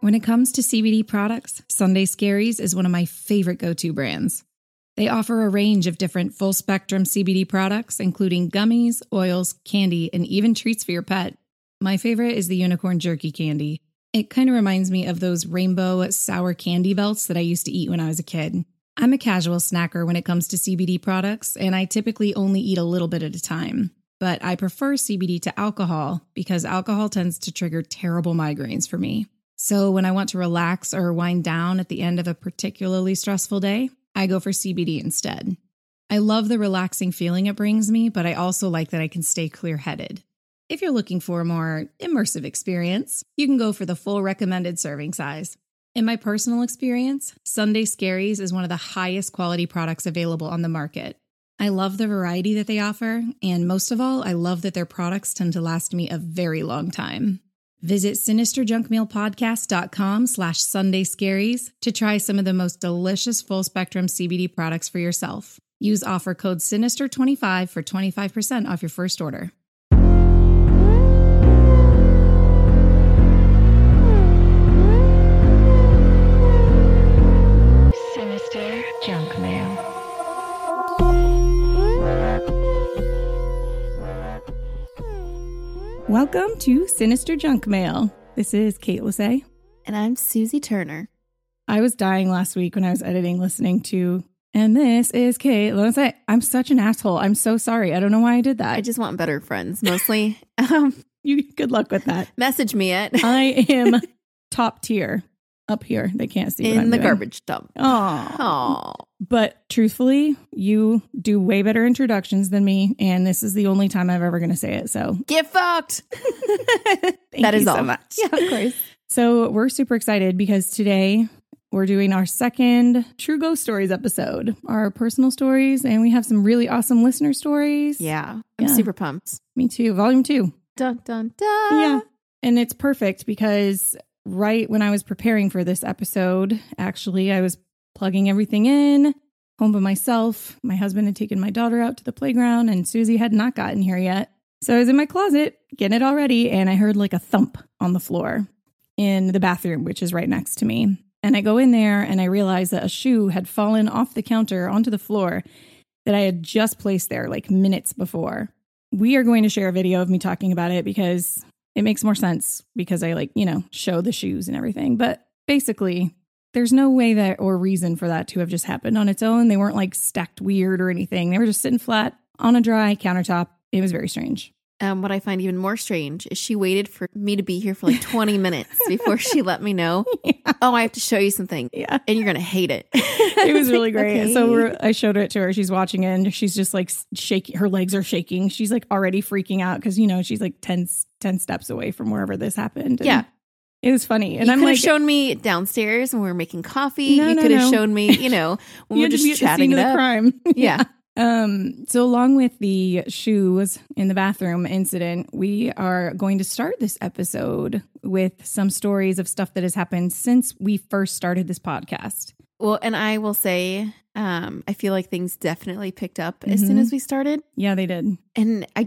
When it comes to CBD products, Sunday Scaries is one of my favorite go-to brands. They offer a range of different full-spectrum CBD products, including gummies, oils, candy, and even treats for your pet. My favorite is the unicorn jerky candy. It kind of reminds me of those rainbow sour candy belts that I used to eat when I was a kid. I'm a casual snacker when it comes to CBD products, and I typically only eat a little bit at a time. But I prefer CBD to alcohol because alcohol tends to trigger terrible migraines for me. So when I want to relax or wind down at the end of a particularly stressful day, I go for CBD instead. I love the relaxing feeling it brings me, but I also like that I can stay clear-headed. If you're looking for a more immersive experience, you can go for the full recommended serving size. In my personal experience, Sunday Scaries is one of the highest quality products available on the market. I love the variety that they offer, and most of all, I love that their products tend to last me a very long time. Visit sinisterjunkmailpodcast.com/Sunday Scaries to try some of the most delicious full-spectrum CBD products for yourself. Use offer code SINISTER25 for 25% off your first order. Sinister Junk Mail. Welcome to Sinister Junk Mail. This is Kate Lissay. And I'm Susie Turner. I was dying last week when I was editing, listening to, and this is Kate Lissay. I'm such an asshole. I'm so sorry. I don't know why I did that. I just want better friends, mostly. Good luck with that. Message me at I am top tier up here. They can't see what in I'm the doing. garbage dump. Oh. But truthfully, you do way better introductions than me, and this is the only time I'm ever going to say it. So get fucked. That is all. so much. Yeah, of course. So we're super excited because today we're doing our second True Ghost Stories episode, our personal stories, and we have some really awesome listener stories. Yeah, I'm super pumped. Me too. Volume 2. Dun, dun, dun. Yeah. And it's perfect because right when I was preparing for this episode, actually, I was plugging everything in, home by myself. My husband had taken my daughter out to the playground, and Susie had not gotten here yet. So I was in my closet getting it all ready, and I heard like a thump on the floor in the bathroom, which is right next to me. And I go in there, and I realize that a shoe had fallen off the counter onto the floor that I had just placed there like minutes before. We are going to share a video of me talking about it because it makes more sense because I show the shoes and everything. But basically, there's no way that or reason for that to have just happened on its own. They weren't like stacked weird or anything. They were just sitting flat on a dry countertop. It was very strange. What I find even more strange is she waited for me to be here for like 20 minutes before she let me know. Yeah. Oh, I have to show you something. Yeah. And you're going to hate it. It was really great. Okay. So I showed it to her. She's watching it and she's just like shaking. Her legs are shaking. She's like already freaking out because, she's like 10 steps away from wherever this happened. And yeah. It was funny. And you I'm could like, have shown me downstairs when we were making coffee. No, you no, could have no. shown me, when we were just chatting the it up. crime. Yeah. So along with the shoes in the bathroom incident, we are going to start this episode with some stories of stuff that has happened since we first started this podcast. Well, and I will say, I feel like things definitely picked up as soon as we started. Yeah, they did. And I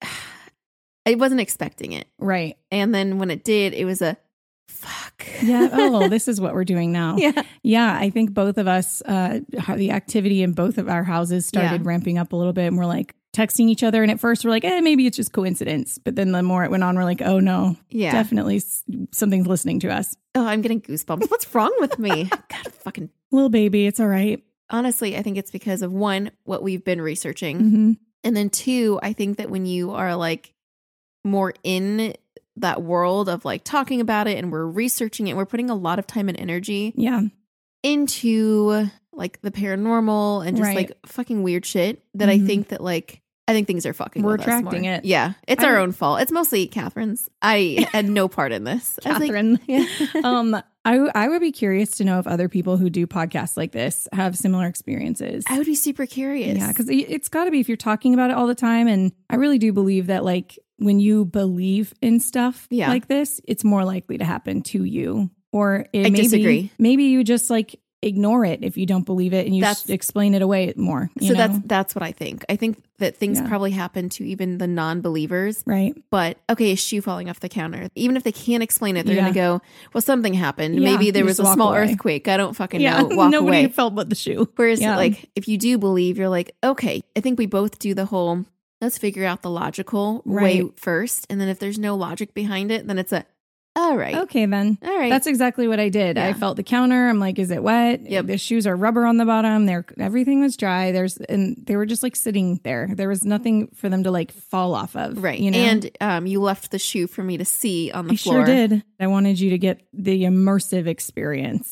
wasn't expecting it. Right. And then when it did, it was a fuck. Yeah. Oh, this is what we're doing now. Yeah. Yeah. I think both of us, the activity in both of our houses started ramping up a little bit, and we're like texting each other. And at first we're like, maybe it's just coincidence. But then the more it went on, we're like, oh no, definitely something's listening to us. Oh, I'm getting goosebumps. What's wrong with me? God, fucking little baby. It's all right. Honestly, I think it's because of one, what we've been researching. Mm-hmm. And then two, I think that when you are like more in that world of like talking about it and we're researching it, we're putting a lot of time and energy into like the paranormal and just like fucking weird shit that I think that like, I think things are fucking we're with us attracting more. it. Yeah. It's our own fault. It's mostly Catherine's. I had no part in this. Catherine. Yeah. I would be curious to know if other people who do podcasts like this have similar experiences. I would be super curious. Yeah, because it's got to be if you're talking about it all the time. And I really do believe that like when you believe in stuff like this, it's more likely to happen to you. Or I disagree. Maybe you just like ignore it if you don't believe it, and you explain it away more. So that's what I think. I think that things probably happen to even the non-believers. Right. But okay, a shoe falling off the counter. Even if they can't explain it, they're going to go, well, something happened. Maybe there was a small earthquake. I don't fucking know. Walk Nobody away. felt but the shoe. Whereas like, if you do believe, you're like, okay, I think we both do the whole, let's figure out the logical way first. And then if there's no logic behind it, then it's all right. Okay, then. All right. That's exactly what I did. Yeah. I felt the counter. I'm like, is it wet? Yep. The shoes are rubber on the bottom. Everything was dry. And they were just like sitting there. There was nothing for them to like fall off of. Right. You know? And you left the shoe for me to see on the floor. I sure did. I wanted you to get the immersive experience.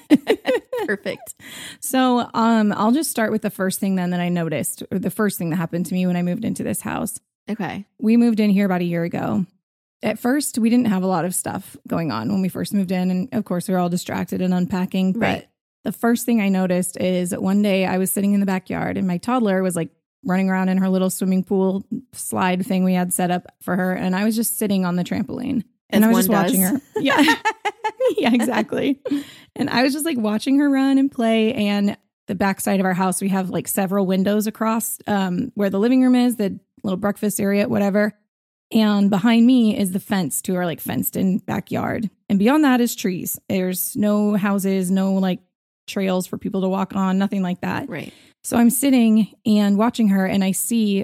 Perfect. So I'll just start with the first thing then that I noticed, or the first thing that happened to me when I moved into this house. Okay. We moved in here about a year ago. At first, we didn't have a lot of stuff going on when we first moved in. And of course, we were all distracted and unpacking. But the first thing I noticed is one day I was sitting in the backyard and my toddler was like running around in her little swimming pool slide thing we had set up for her. And I was just sitting on the trampoline. And I was just watching her. Yeah. Yeah, exactly. And I was just like watching her run and play. And the backside of our house, we have like several windows across where the living room is, the little breakfast area, whatever. And behind me is the fence to our like fenced in backyard. And beyond that is trees. There's no houses, no like trails for people to walk on, nothing like that. Right. So I'm sitting and watching her and I see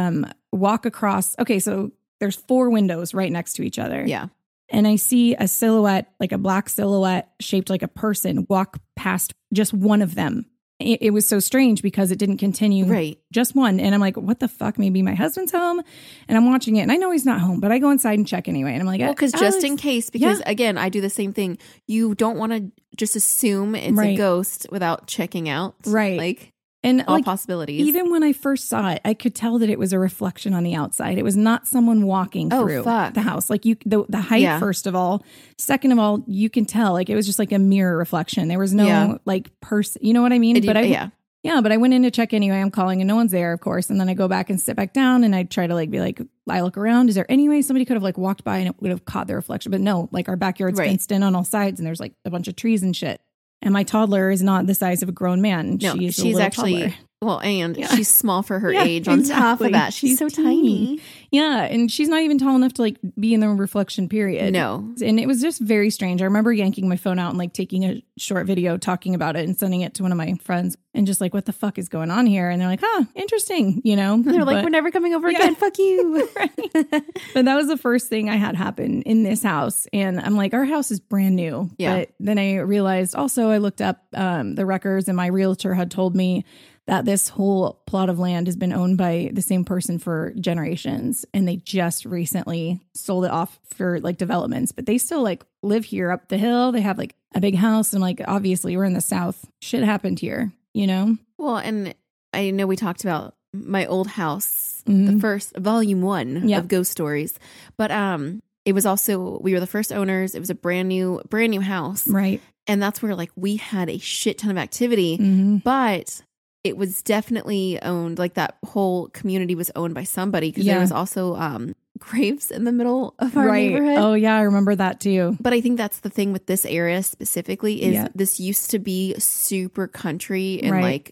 walk across. Okay, so there's 4 windows right next to each other. Yeah. And I see a silhouette, like a black silhouette shaped like a person, walk past just one of them. It was so strange because it didn't continue. Right. Just one. And I'm like, what the fuck? Maybe my husband's home. And I'm watching it. And I know he's not home, but I go inside and check anyway. And I'm like, well, because just in case, because again, I do the same thing. You don't want to just assume it's a ghost without checking out. Right. Like, and all like, possibilities. Even when I first saw it, I could tell that it was a reflection on the outside. It was not someone walking through the house. Like the height, first of all. Second of all, you can tell like it was just like a mirror reflection. There was no like person. You know what I mean? But I went in to check anyway. I'm calling and no one's there, of course. And then I go back and sit back down and I try to like be like, I look around. Is there any way somebody could have like walked by and it would have caught the reflection? But no, like our backyard's fenced in on all sides and there's like a bunch of trees and shit. And my toddler is not the size of a grown man. No, she's actually toddler. Well, and she's small for her age. On top of that, she's so tiny. Yeah, and she's not even tall enough to like be in the reflection period. No. And it was just very strange. I remember yanking my phone out and like taking a short video talking about it and sending it to one of my friends and just like, what the fuck is going on here? And they're like, interesting, you know? And they're like, we're never coming over again. Fuck you. Right. But that was the first thing I had happen in this house. And I'm like, our house is brand new. Yeah. But then I realized also I looked up the records and my realtor had told me that this whole plot of land has been owned by the same person for generations. And they just recently sold it off for like developments, but they still like live here up the hill. They have like a big house. And like, obviously we're in the South. Shit happened here, you know? Well, and I know we talked about my old house, the first volume 1 of Ghost Stories, but it was also, we were the first owners. It was a brand new house. Right. And that's where like we had a shit ton of activity, but it was definitely owned, like that whole community was owned by somebody because there was also graves in the middle of our neighborhood. Oh yeah, I remember that too. But I think that's the thing with this area specifically is this used to be super country and like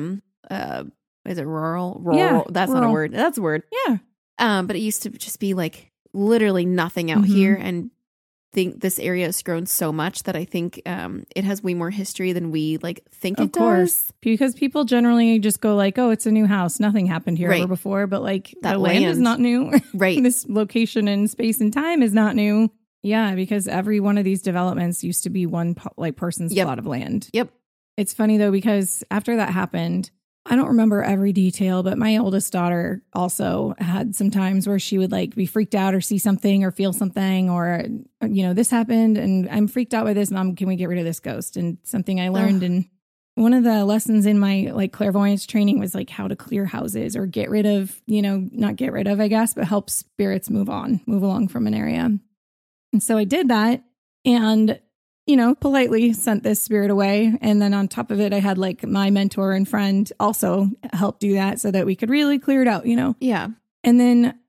is it rural? Yeah, that's rural. not a word. That's a word. Yeah. But it used to just be like literally nothing out here, and think this area has grown so much that I think it has way more history than we like think it does. Of course, because people generally just go like, "Oh, it's a new house. Nothing happened here ever before." But like that land is not new, right? This location and space and time is not new. Yeah, because every one of these developments used to be one like person's plot of land. Yep. It's funny though because after that happened, I don't remember every detail, but my oldest daughter also had some times where she would like be freaked out or see something or feel something or, you know, this happened and I'm freaked out by this. Mom, can we get rid of this ghost? And something I learned and one of the lessons in my like clairvoyance training was like how to clear houses or get rid of, you know, not get rid of, I guess, but help spirits move along from an area. And so I did that and, you know, politely sent this spirit away. And then on top of it, I had like my mentor and friend also help do that so that we could really clear it out, you know? Yeah. And then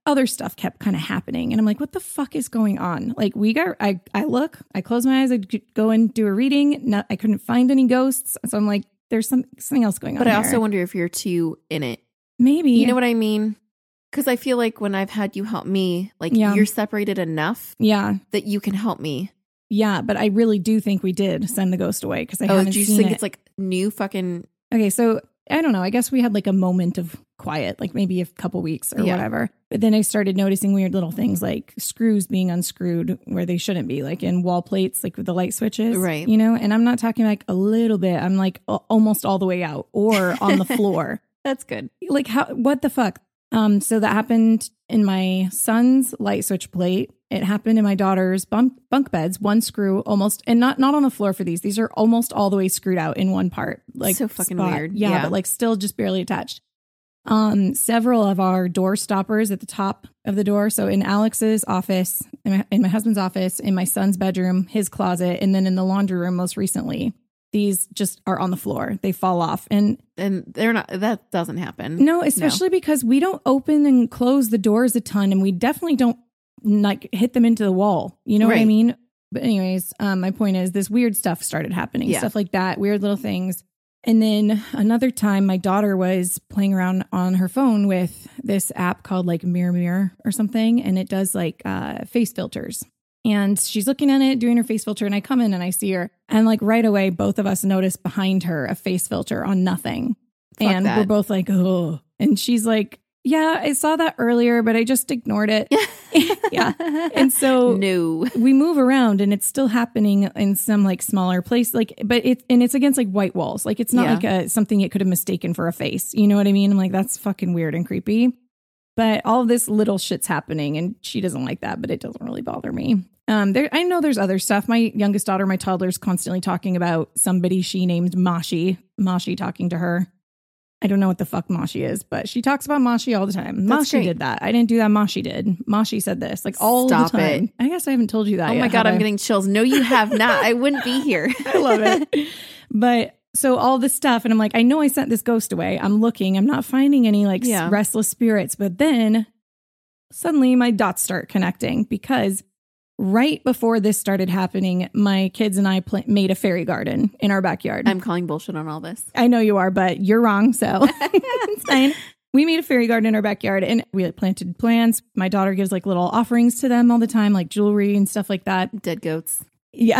other stuff kept kind of happening. And I'm like, what the fuck is going on? Like I close my eyes, I go and do a reading. I couldn't find any ghosts. So I'm like, there's something else going on. But I also wonder if you're too in it. Maybe. You know what I mean? Because I feel like when I've had you help me, like you're separated enough that you can help me. Yeah, but I really do think we did send the ghost away because I haven't do you seen think it. It's like new fucking... Okay, so I don't know. I guess we had like a moment of quiet, like maybe a couple weeks or whatever. But then I started noticing weird little things like screws being unscrewed where they shouldn't be, like in wall plates, like with the light switches. Right. You know, and I'm not talking like a little bit. I'm like almost all the way out or on the floor. That's good. Like what the fuck? So that happened in my son's light switch plate. It happened in my daughter's bunk beds, one screw almost, and not on the floor for these. These are almost all the way screwed out in one part. Like so fucking spot. weird. Yeah, but like still just barely attached. Several of our door stoppers at the top of the door. So in Alex's office, in my husband's office, in my son's bedroom, his closet, and then in the laundry room most recently. These just are on the floor. They fall off. And they're not, that doesn't happen. No, especially because we don't open and close the doors a ton, and we definitely don't like hit them into the wall. You know what I mean? But anyways, my point is this weird stuff started happening, stuff like that, weird little things. And then another time my daughter was playing around on her phone with this app called like Mirror or something. And it does like face filters. And she's looking at it, doing her face filter. And I come in and I see her. And like right away, both of us notice behind her a face filter on nothing. Fuck that. We're both like, oh. And she's like, yeah, I saw that earlier, but I just ignored it. Yeah. And so we move around and it's still happening in some like smaller place. Like, but it's against like white walls. Like it's not like something it could have mistaken for a face. You know what I mean? I'm like, that's fucking weird and creepy. But all of this little shit's happening and she doesn't like that, but it doesn't really bother me. I know there's other stuff. My youngest daughter, my toddler's constantly talking about somebody she named Moshi talking to her. I don't know what the fuck Moshi is, but she talks about Moshi all the time. Moshi did that. I didn't do that. Moshi did. Moshi said this like all the time. I guess I haven't told you that yet. Oh my God, I'm getting chills. No, you have not. I wouldn't be here. I love it. But so all this stuff, and I'm like, I know I sent this ghost away. I'm looking. I'm not finding any like restless spirits. But then suddenly my dots start connecting because right before this started happening, my kids and I made a fairy garden in our backyard. I'm calling bullshit on all this. I know you are, but you're wrong. So it's fine. We made a fairy garden in our backyard and we planted plants. My daughter gives like little offerings to them all the time, like jewelry and stuff like that. Dead goats. Yeah.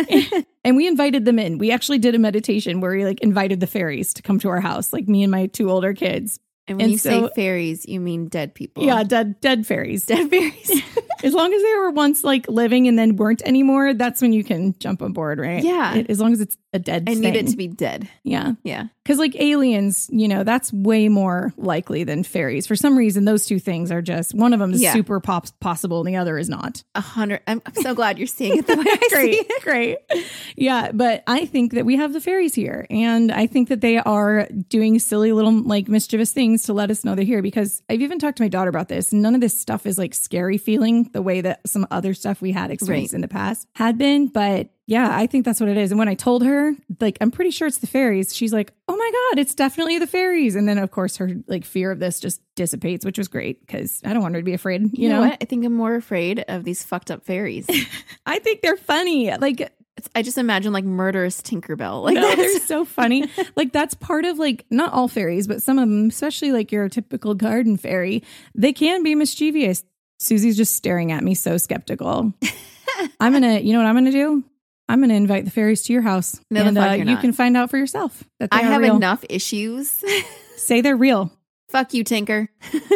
And we invited them in. We actually did a meditation where we like invited the fairies to come to our house, like me and my two older kids. And when you say fairies, you mean dead people. Yeah, dead fairies. Dead fairies. As long as they were once like living and then weren't anymore, that's when you can jump on board, right? Yeah. As long as it's a dead thing. I need it to be dead. Yeah. Yeah. Because like aliens, you know, that's way more likely than fairies. For some reason, those two things are just, one of them is super possible and the other is not. 100. I'm so glad you're seeing it the way I see it. Great. Yeah. But I think that we have the fairies here. And I think that they are doing silly little like mischievous things to let us know they're here. Because I've even talked to my daughter about this. None of this stuff is like scary feeling the way that some other stuff we had experienced in the past had been. But yeah, I think that's what it is. And when I told her, like, I'm pretty sure it's the fairies, she's like, oh my God, it's definitely the fairies. And then, of course, her like fear of this just dissipates, which was great because I don't want her to be afraid. You know what? I think I'm more afraid of these fucked up fairies. I think they're funny. Like, I just imagine like murderous Tinkerbell. Like, no, they're so funny. Like, that's part of like, not all fairies, but some of them, especially like your typical garden fairy, they can be mischievous. Susie's just staring at me so skeptical. You know what I'm going to do? I'm going to invite the fairies to your house. No, and you can find out for yourself that they I have real. Enough issues. Say they're real. Fuck you, Tinker.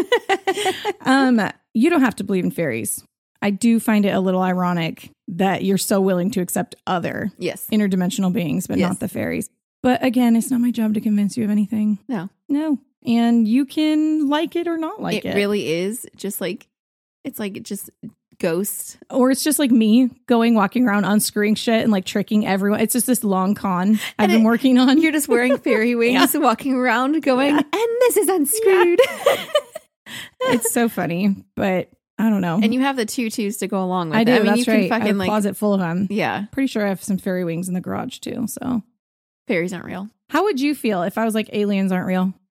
You don't have to believe in fairies. I do find it a little ironic that you're so willing to accept other interdimensional beings, but not the fairies. But again, it's not my job to convince you of anything. No. And you can like it or not like it. It really is just like, it's like just ghost. Or it's just like me walking around unscrewing shit and like tricking everyone. It's just this long con I've been working on. You're just wearing fairy wings, walking around going, and this is unscrewed. It's so funny, but I don't know. And you have the tutus to go along with it. I do, I mean, that's you can right. fucking I have a closet full of them. Yeah. Pretty sure I have some fairy wings in the garage too, so. Fairies aren't real. How would you feel if I was like, aliens aren't real?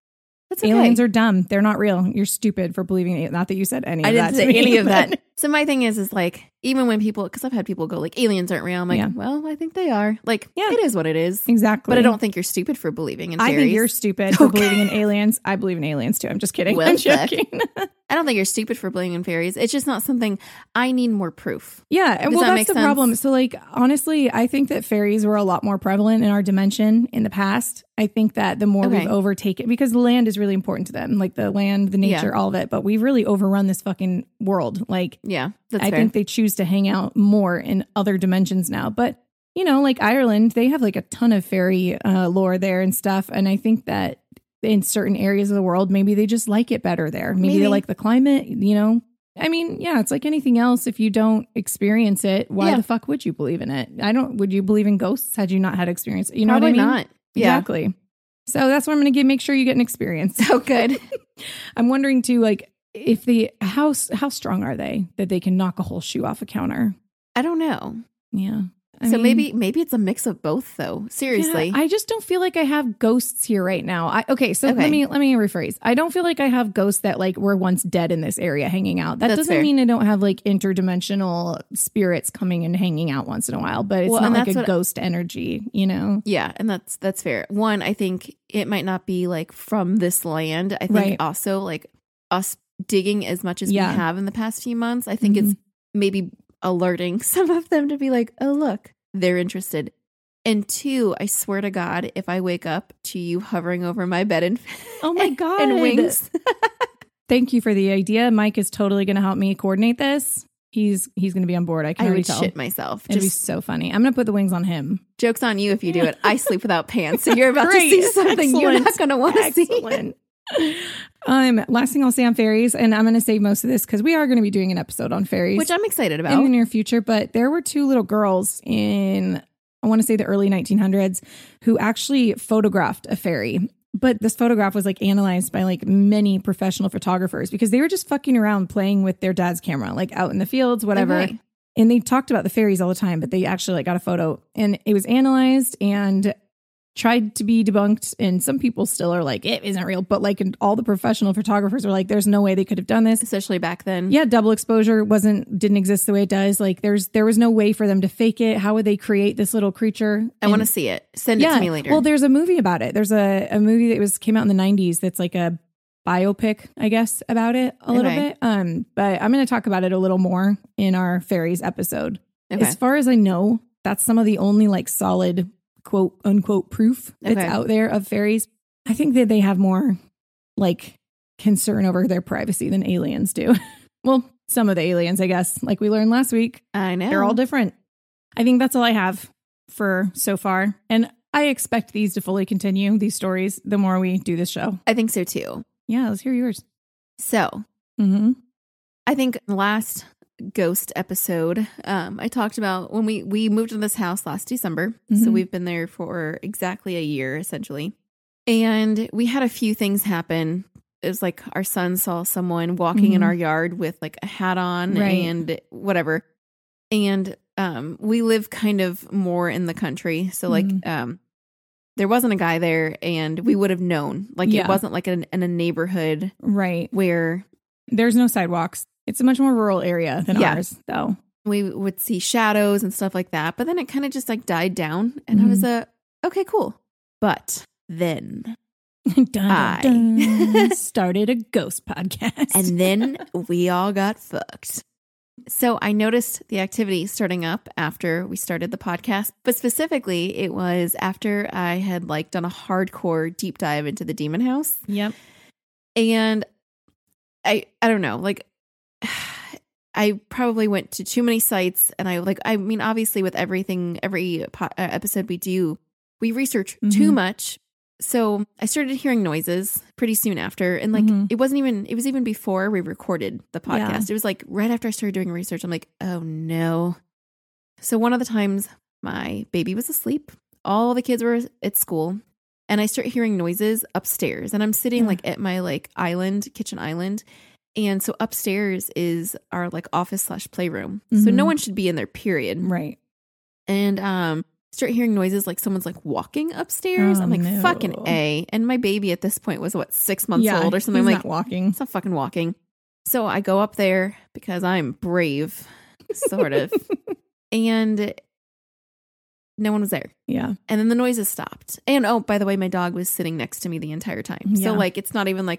That's okay. Aliens are dumb. They're not real. You're stupid for believing it. Not that you said any of that. I didn't say any of that. So my thing is like, even when people, because I've had people go like, aliens aren't real. I'm like, well, I think they are. Like, it is what it is. Exactly. But I don't think you're stupid for believing in fairies. I think you're stupid for believing in aliens. I believe in aliens too. I'm just kidding. I'm joking. I don't think you're stupid for believing in fairies. It's just not something I need more proof. Yeah. Does well, that's the problem. So like, honestly, I think that fairies were a lot more prevalent in our dimension in the past. I think that the more we've overtaken, because the land is really important to them, like the land, the nature, all of it. But we've really overrun this fucking world. Like, that's I think they choose to hang out more in other dimensions now. But, you know, like Ireland, they have like a ton of fairy lore there and stuff. And I think that in certain areas of the world, maybe they just like it better there. Maybe they like the climate, you know. I mean, yeah, it's like anything else. If you don't experience it, why the fuck would you believe in it? Would you believe in ghosts had you not had experience? You know Probably what I mean? Not. Exactly. So that's what I'm going to make sure you get an experience. Oh, good. I'm wondering too, like, if how strong are they that they can knock a whole shoe off a counter? I don't know. Yeah. I mean, maybe it's a mix of both, though. Seriously, I just don't feel like I have ghosts here right now. Let me rephrase. I don't feel like I have ghosts that like were once dead in this area hanging out. That doesn't mean I don't have like interdimensional spirits coming and hanging out once in a while, but it's not like a ghost energy, you know? Yeah, and that's fair. One, I think it might not be like from this land. I think also like us digging as much as we have in the past few months, I think it's maybe alerting some of them to be like, oh, look, they're interested. And two, I swear to God, if I wake up to you hovering over my bed and oh my God, and wings. Thank you for the idea. Mike is totally going to help me coordinate this. He's going to be on board. I can already tell. Shit myself. It'd be so funny. I'm going to put the wings on him. Joke's on you if you do it. I sleep without pants. So you're about to see something you're not going to want to see. Last thing I'll say on fairies, and I'm going to save most of this because we are going to be doing an episode on fairies, which I'm excited about in the near future. But there were two little girls in, I want to say the early 1900s, who actually photographed a fairy. But this photograph was like analyzed by like many professional photographers because they were just fucking around playing with their dad's camera, like out in the fields, whatever. Okay. And they talked about the fairies all the time, but they actually like got a photo and it was analyzed and tried to be debunked, and some people still are like, it isn't real, but like all the professional photographers were like, there's no way they could have done this, especially back then. Yeah, double exposure didn't exist the way it does. Like there was no way for them to fake it. How would they create this little creature? I want to see it. Send it to me later. Well, there's a movie about it. There's a movie that came out in the 90s that's like a biopic, I guess, about it a little bit. But I'm going to talk about it a little more in our fairies episode. Okay. As far as I know, that's some of the only like solid quote unquote proof that's out there of fairies. I think that they have more like concern over their privacy than aliens do. Well, some of the aliens, I guess, like we learned last week. I know. They're all different. I think that's all I have for so far. And I expect these to fully continue, these stories, the more we do this show. I think so too. Yeah, let's hear yours. So, I think last ghost episode, I talked about when we moved into this house last December. So we've been there for exactly a year, essentially. And we had a few things happen. It was like our son saw someone walking in our yard with like a hat on and whatever. And we live kind of more in the country. So like there wasn't a guy there and we would have known. Like it wasn't like in a neighborhood where there's no sidewalks. It's a much more rural area than ours, though. We would see shadows and stuff like that. But then it kind of just like died down. And I was okay, cool. But then I started a ghost podcast. And then we all got fucked. So I noticed the activity starting up after we started the podcast. But specifically, it was after I had like done a hardcore deep dive into the demon house. Yep. And I don't know, like I probably went to too many sites, and I mean, obviously with every episode we do, we research too much. So I started hearing noises pretty soon after, and like it was even before we recorded the podcast. Yeah. It was like right after I started doing research, I'm like, oh no. So one of the times my baby was asleep, all the kids were at school, and I start hearing noises upstairs, and I'm sitting like at my like kitchen island. And so upstairs is our like office / playroom. So no one should be in there, period. Right. And start hearing noises like someone's like walking upstairs. I'm like, no. fucking A. And my baby at this point was 6 months old or something. He's I'm not like, walking. it's not fucking walking. So I go up there because I'm brave, sort of. And no one was there. Yeah. And then the noises stopped. And oh, by the way, my dog was sitting next to me the entire time. Yeah. So like, it's not even like,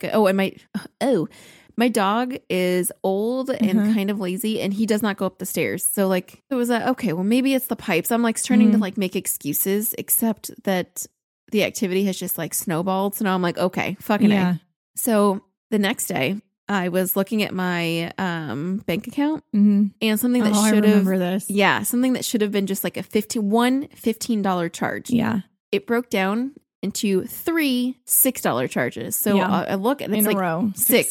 my dog is old and kind of lazy and he does not go up the stairs. So like, it was okay, well, maybe it's the pipes. I'm like starting to like make excuses, except that the activity has just like snowballed. So now I'm like, okay, fucking A. So the next day, I was looking at my bank account and something that should have, something that should have been just like a $15 charge. Yeah. It broke down into 3 $6 charges. So I look and it's in like a row.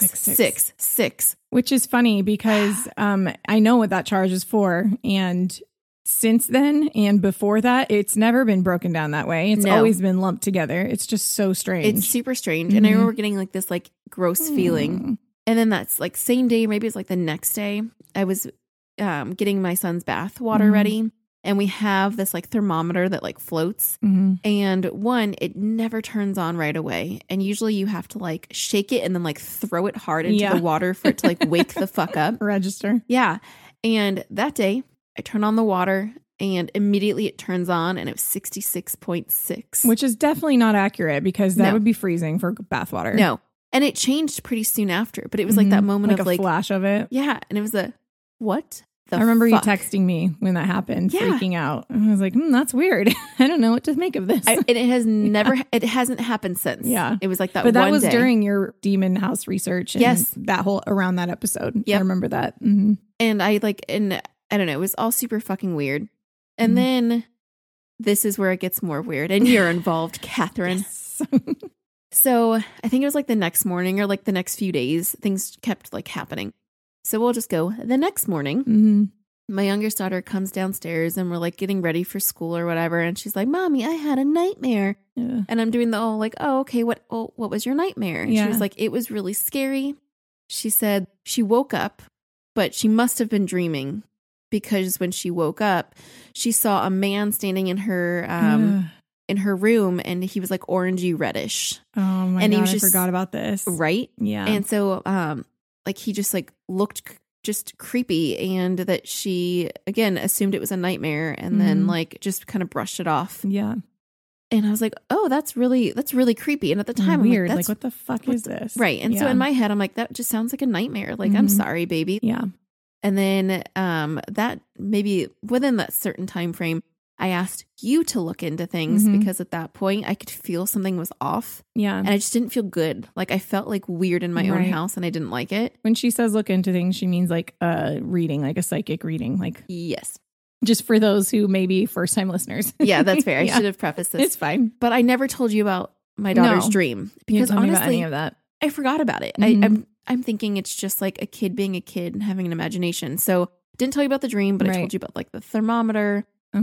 6. Which is funny because I know what that charge is for. And since then and before that, it's never been broken down that way. It's always been lumped together. It's just so strange. It's super strange. And I remember getting like this like gross feeling. And then that's like same day, maybe it's like the next day, I was getting my son's bath water ready. And we have this like thermometer that like floats. And it never turns on right away. And usually you have to like shake it and then like throw it hard into the water for it to like wake the fuck up. Register. Yeah. And that day I turn on the water and immediately it turns on and it was 66.6. Which is definitely not accurate because that would be freezing for bath water. No. And it changed pretty soon after, but it was like that moment like of a like flash of it. Yeah. And it was what the I remember fuck? you texting me when that happened, freaking out. And I was like, that's weird. I don't know what to make of this. And it has never, it hasn't happened since. Yeah. It was like that But that one was day. during your demon house research. And that whole, around that episode. I remember that. And I don't know, it was all super fucking weird. And then this is where it gets more weird. And you're involved, Catherine. Yes. So I think it was like the next morning or like the next few days, things kept like happening. So we'll just go the next morning. My youngest daughter comes downstairs and we're like getting ready for school or whatever. And she's like, Mommy, I had a nightmare. Yeah. And I'm doing okay, what was your nightmare? And she was like, it was really scary. She said she woke up, but she must have been dreaming because when she woke up, she saw a man standing in her room and he was like orangey reddish. Oh my God, I forgot about this. Right? Yeah. And so like he just like looked just creepy and that she again assumed it was a nightmare and then like just kind of brushed it off. Yeah. And I was like, oh, that's really creepy. And at the time, weird. I'm like what the fuck is this? Right. And so in my head, I'm like, that just sounds like a nightmare. Like, I'm sorry, baby. Yeah. And then that maybe within that certain time frame, I asked you to look into things because at that point I could feel something was off. Yeah. And I just didn't feel good. Like I felt like weird in my own house and I didn't like it. When she says look into things, she means like a reading, like a psychic reading. Like, yes. Just for those who may be first time listeners. Yeah, that's fair. I should have prefaced this. It's fine. But I never told you about my daughter's dream because honestly, any of that. I forgot about it. I'm thinking it's just like a kid being a kid and having an imagination. So didn't tell you about the dream, but I told you about like the thermometer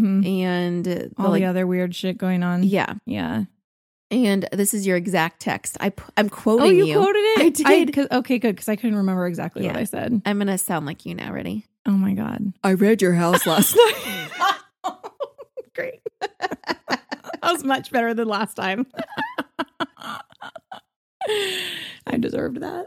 and all the other weird shit going on. Yeah. Yeah. And this is your exact text. I'm quoting you. Oh, you quoted it? I did. Okay, good. Because I couldn't remember exactly what I said. I'm going to sound like you now. Ready? Oh my God. I read your house last night. Great. That was much better than last time. I deserved that.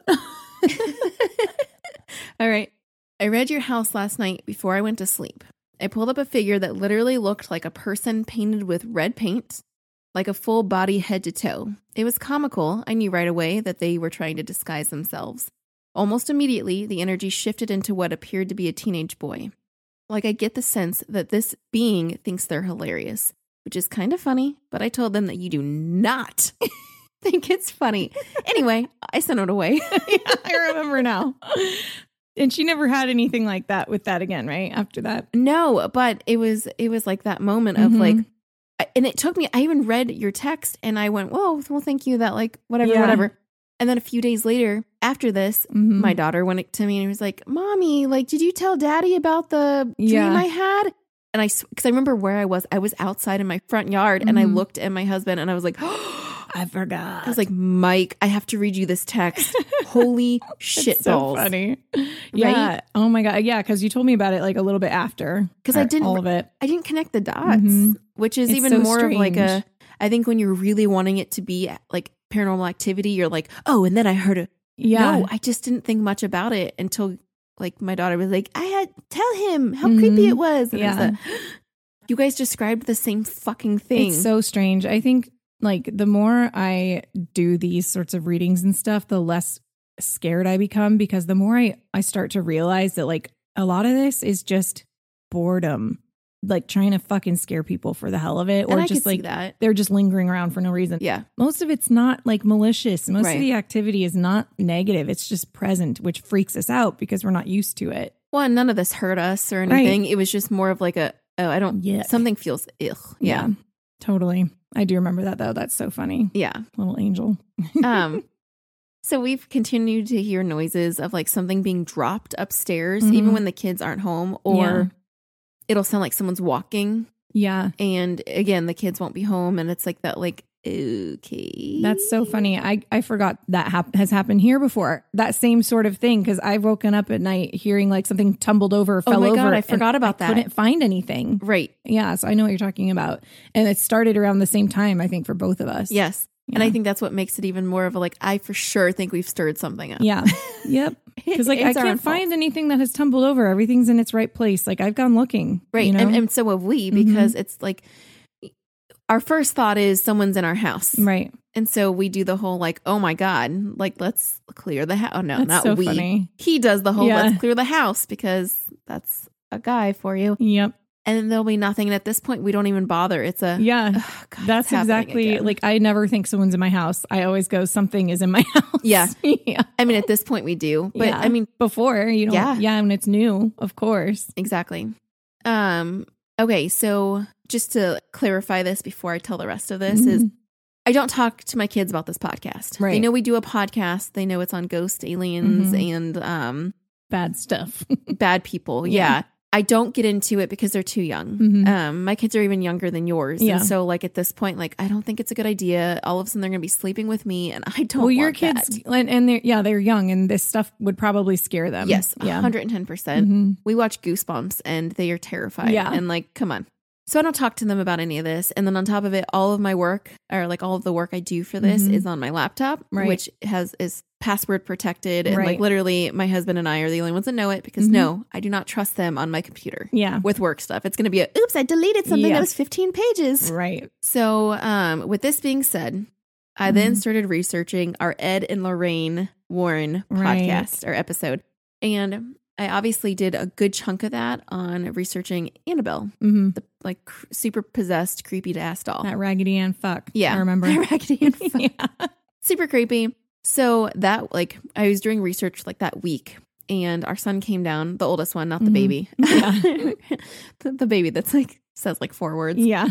All right. I read your house last night before I went to sleep. I pulled up a figure that literally looked like a person painted with red paint, like a full body head to toe. It was comical. I knew right away that they were trying to disguise themselves. Almost immediately, the energy shifted into what appeared to be a teenage boy. Like I get the sense that this being thinks they're hilarious, which is kind of funny, but I told them that you do not think it's funny. Anyway, I sent it away. Yeah, I remember now. And she never had anything like that with that again, right? After that. No, but it was like that moment of like, and it took me, I even read your text and I went, well, thank you that like, whatever. And then a few days later after this, my daughter went to me and was like, Mommy, like, did you tell Daddy about the dream I had? And because I remember where I was outside in my front yard and I looked at my husband and I was like, oh, I forgot. I was like, Mike, I have to read you this text. Holy shit balls. So funny. Yeah. Right? Oh my God. Yeah. Cause you told me about it like a little bit after. Because I didn't, all of it. I didn't connect the dots, which is It's even so more strange. of like I think when you're really wanting it to be like paranormal activity, you're like, oh, and then I heard it. Yeah. No, I just didn't think much about it until like my daughter was like, tell him how creepy it was. And Yeah. it was you guys described the same fucking thing. It's so strange. I think like the more I do these sorts of readings and stuff, the less scared I become, because the more I start to realize that like a lot of this is just boredom, like trying to fucking scare people for the hell of it, or and I just could like see that. they're just lingering around for no reason. Yeah. Most of it's not like malicious. Most Right. of the activity is not negative. It's just present, which freaks us out because we're not used to it. Well, and none of this hurt us or anything. It was just more of like Yuck. something feels ugh. Yeah. Totally. I do remember that though. That's so funny. Yeah. Little angel. So we've continued to hear noises of like something being dropped upstairs, even when the kids aren't home, or it'll sound like someone's walking. Yeah. And again, the kids won't be home. And it's like that, like, okay. That's so funny. I forgot that has happened here before. That same sort of thing. Cause I've woken up at night hearing like something tumbled over or fell over. God, I forgot about that. Couldn't find anything. Right. Yeah. So I know what you're talking about. And it started around the same time, I think, for both of us. Yes. And I think that's what makes it even more of a like, I for sure think we've stirred something up. Yeah. Yep. Because like I It's our can't fault. find anything that has tumbled over. Everything's in its right place. Like I've gone looking. Right. You know? And so have we, because it's like our first thought is someone's in our house. Right. And so we do the whole like, oh my God, like let's clear the house. Oh no, That's not so we. funny. He does the whole Yeah. let's clear the house because that's a guy for you. Yep. And then there'll be nothing. And at this point, we don't even bother. It's a Yeah. oh, God, That's it's happening exactly again. like I never think someone's in my house. I always go, something is in my house. Yeah. Yeah. I mean, at this point we do, but Yeah. I mean, Before, you know, Yeah. when it's new, of course. exactly. Okay. So just to clarify this before I tell the rest of this is I don't talk to my kids about this podcast. Right. They know we do a podcast. They know it's on ghost aliens and Bad stuff. bad people. Yeah. I don't get into it because they're too young. My kids are even younger than yours. Yeah. And so like at this point, like I don't think it's a good idea. All of a sudden they're going to be sleeping with me and I don't Well, your want kids, that. and they're young, and this stuff would probably scare them. Yes, Yeah. 110%. We watch Goosebumps and they are terrified. Yeah. And like, come on. So I don't talk to them about any of this. And then on top of it, all of my work or like all of the work I do for this is on my laptop, Right. which is password protected. And like Right. literally my husband and I are the only ones that know it because no, I do not trust them on my computer. Yeah. With work stuff. It's going to be oops, I deleted something that was 15 pages. Right. So with this being said, I then started researching our Ed and Lorraine Warren Right. podcast or episode. And I obviously did a good chunk of that on researching Annabelle, the like super possessed, creepy ass doll. That Raggedy Ann fuck. Yeah. I remember. Raggedy Ann fuck. Yeah. Super creepy. So that like I was doing research like that week and our son came down, the oldest one, not the baby. Yeah. the baby that's like says like 4 words. Yeah.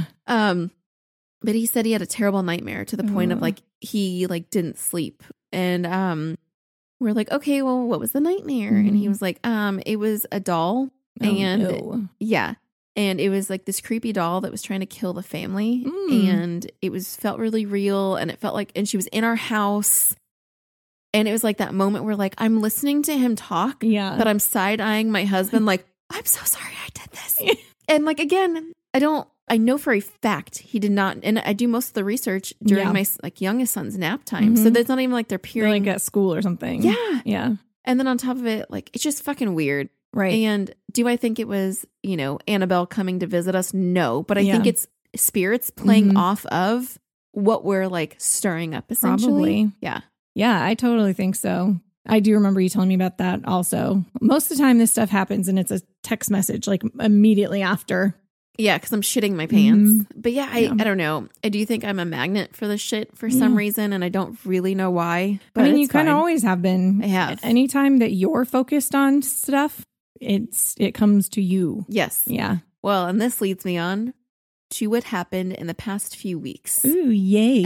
But he said he had a terrible nightmare to the point of like he like didn't sleep. And we're like, okay, well, what was the nightmare? And he was like, it was a doll. And no. yeah. And it was like this creepy doll that was trying to kill the family. And it felt really real. And it felt like, and she was in our house. And it was like that moment where like, I'm listening to him talk, Yeah. but I'm side-eyeing my husband like, I'm so sorry I did this. And like, again, I know for a fact he did not. And I do most of the research during my like youngest son's nap time. So that's not even like they're They're peering. like at school or something. Yeah. Yeah. And then on top of it, like, it's just fucking weird. Right. And do I think it was, Annabelle coming to visit us? No. But I think it's spirits playing off of what we're like stirring up essentially. Probably. Yeah. Yeah, I totally think so. I do remember you telling me about that also. Most of the time this stuff happens and it's a text message like immediately after. Yeah, because I'm shitting my pants. But yeah, I don't know. I do think I'm a magnet for this shit for some reason, and I don't really know why. But I mean, you it's kind of fine. always have been. I have. Anytime that you're focused on stuff, it comes to you. Yes. Yeah. Well, and this leads me on to what happened in the past few weeks. Ooh, yay.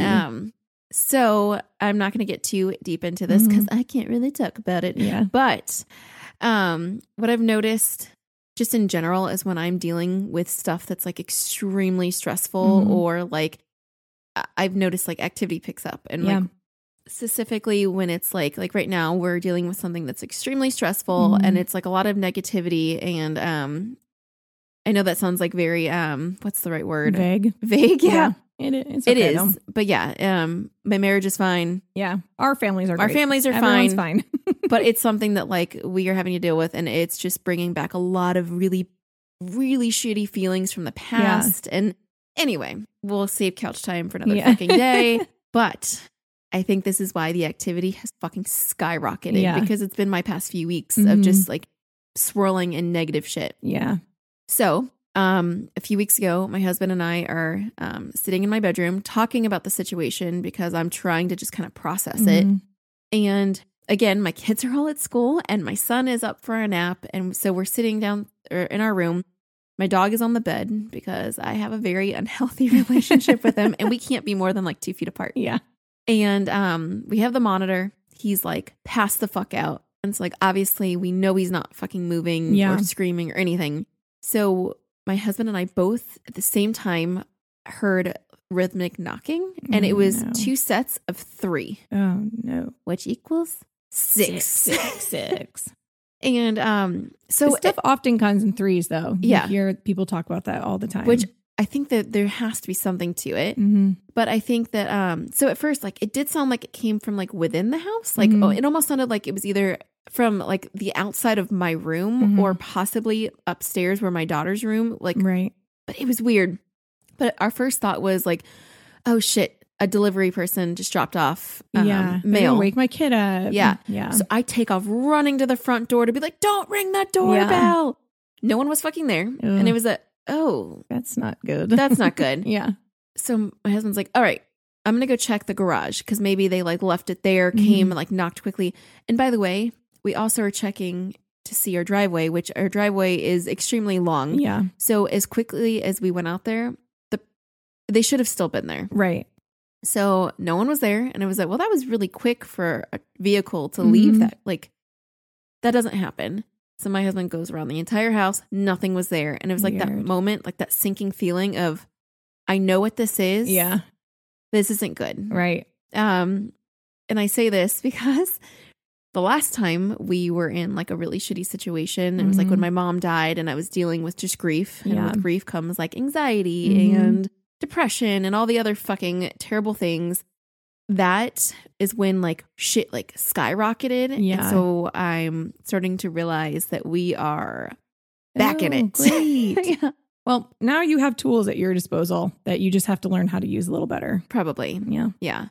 So I'm not going to get too deep into this because I can't really talk about it. Yeah. But what I've noticed just in general is when I'm dealing with stuff that's like extremely stressful or like I've noticed like activity picks up and like specifically when it's like right now we're dealing with something that's extremely stressful and it's like a lot of negativity and I know that sounds like very what's the right word? Vague. Yeah. It is. It is. But yeah, my marriage is fine. Yeah. Our families are great. Our families are Everyone's fine. But it's something that like we are having to deal with and it's just bringing back a lot of really, really shitty feelings from the past. Yeah. And anyway, we'll save couch time for another fucking day. But I think this is why the activity has fucking skyrocketed because it's been my past few weeks of just like swirling in negative shit. Yeah. So a few weeks ago, my husband and I are sitting in my bedroom talking about the situation because I'm trying to just kind of process it. And again, my kids are all at school and my son is up for a nap. And so we're sitting down in our room. My dog is on the bed because I have a very unhealthy relationship with him and we can't be more than like 2 feet apart. Yeah. And we have the monitor. He's like passed the fuck out. And it's like, obviously we know he's not fucking moving or screaming or anything. So my husband and I both at the same time heard rhythmic knocking and it was 2 sets of 3. Oh no. Which equals 6. 6. And so this stuff often comes in 3s though. Yeah. You hear people talk about that all the time. Which I think that there has to be something to it. But I think that so at first like it did sound like it came from like within the house. Like it almost sounded like it was either from like the outside of my room or possibly upstairs where my daughter's room, like, right. But it was weird. But our first thought was like, oh shit, a delivery person just dropped off mail. Wake my kid up. Yeah. Yeah. So I take off running to the front door to be like, don't ring that doorbell. No one was fucking there. Ugh. And it was that's not good. That's not good. Yeah. So my husband's like, all right, I'm going to go check the garage because maybe they like left it there, came and like knocked quickly. And by the way, we also are checking to see our driveway, which our driveway is extremely long. Yeah. So as quickly as we went out there, they should have still been there. Right. So no one was there. And it was like, well, that was really quick for a vehicle to leave that. Like that doesn't happen. So my husband goes around the entire house. Nothing was there. And it was like that moment, like that sinking feeling of, I know what this is. Yeah. This isn't good. Right. And I say this because the last time we were in like a really shitty situation, it was like when my mom died and I was dealing with just grief. And with grief comes like anxiety and depression and all the other fucking terrible things. That is when like shit like skyrocketed. Yeah. And so I'm starting to realize that we are back in it. Great. Yeah. Well, now you have tools at your disposal that you just have to learn how to use a little better. Probably. Yeah. Yeah.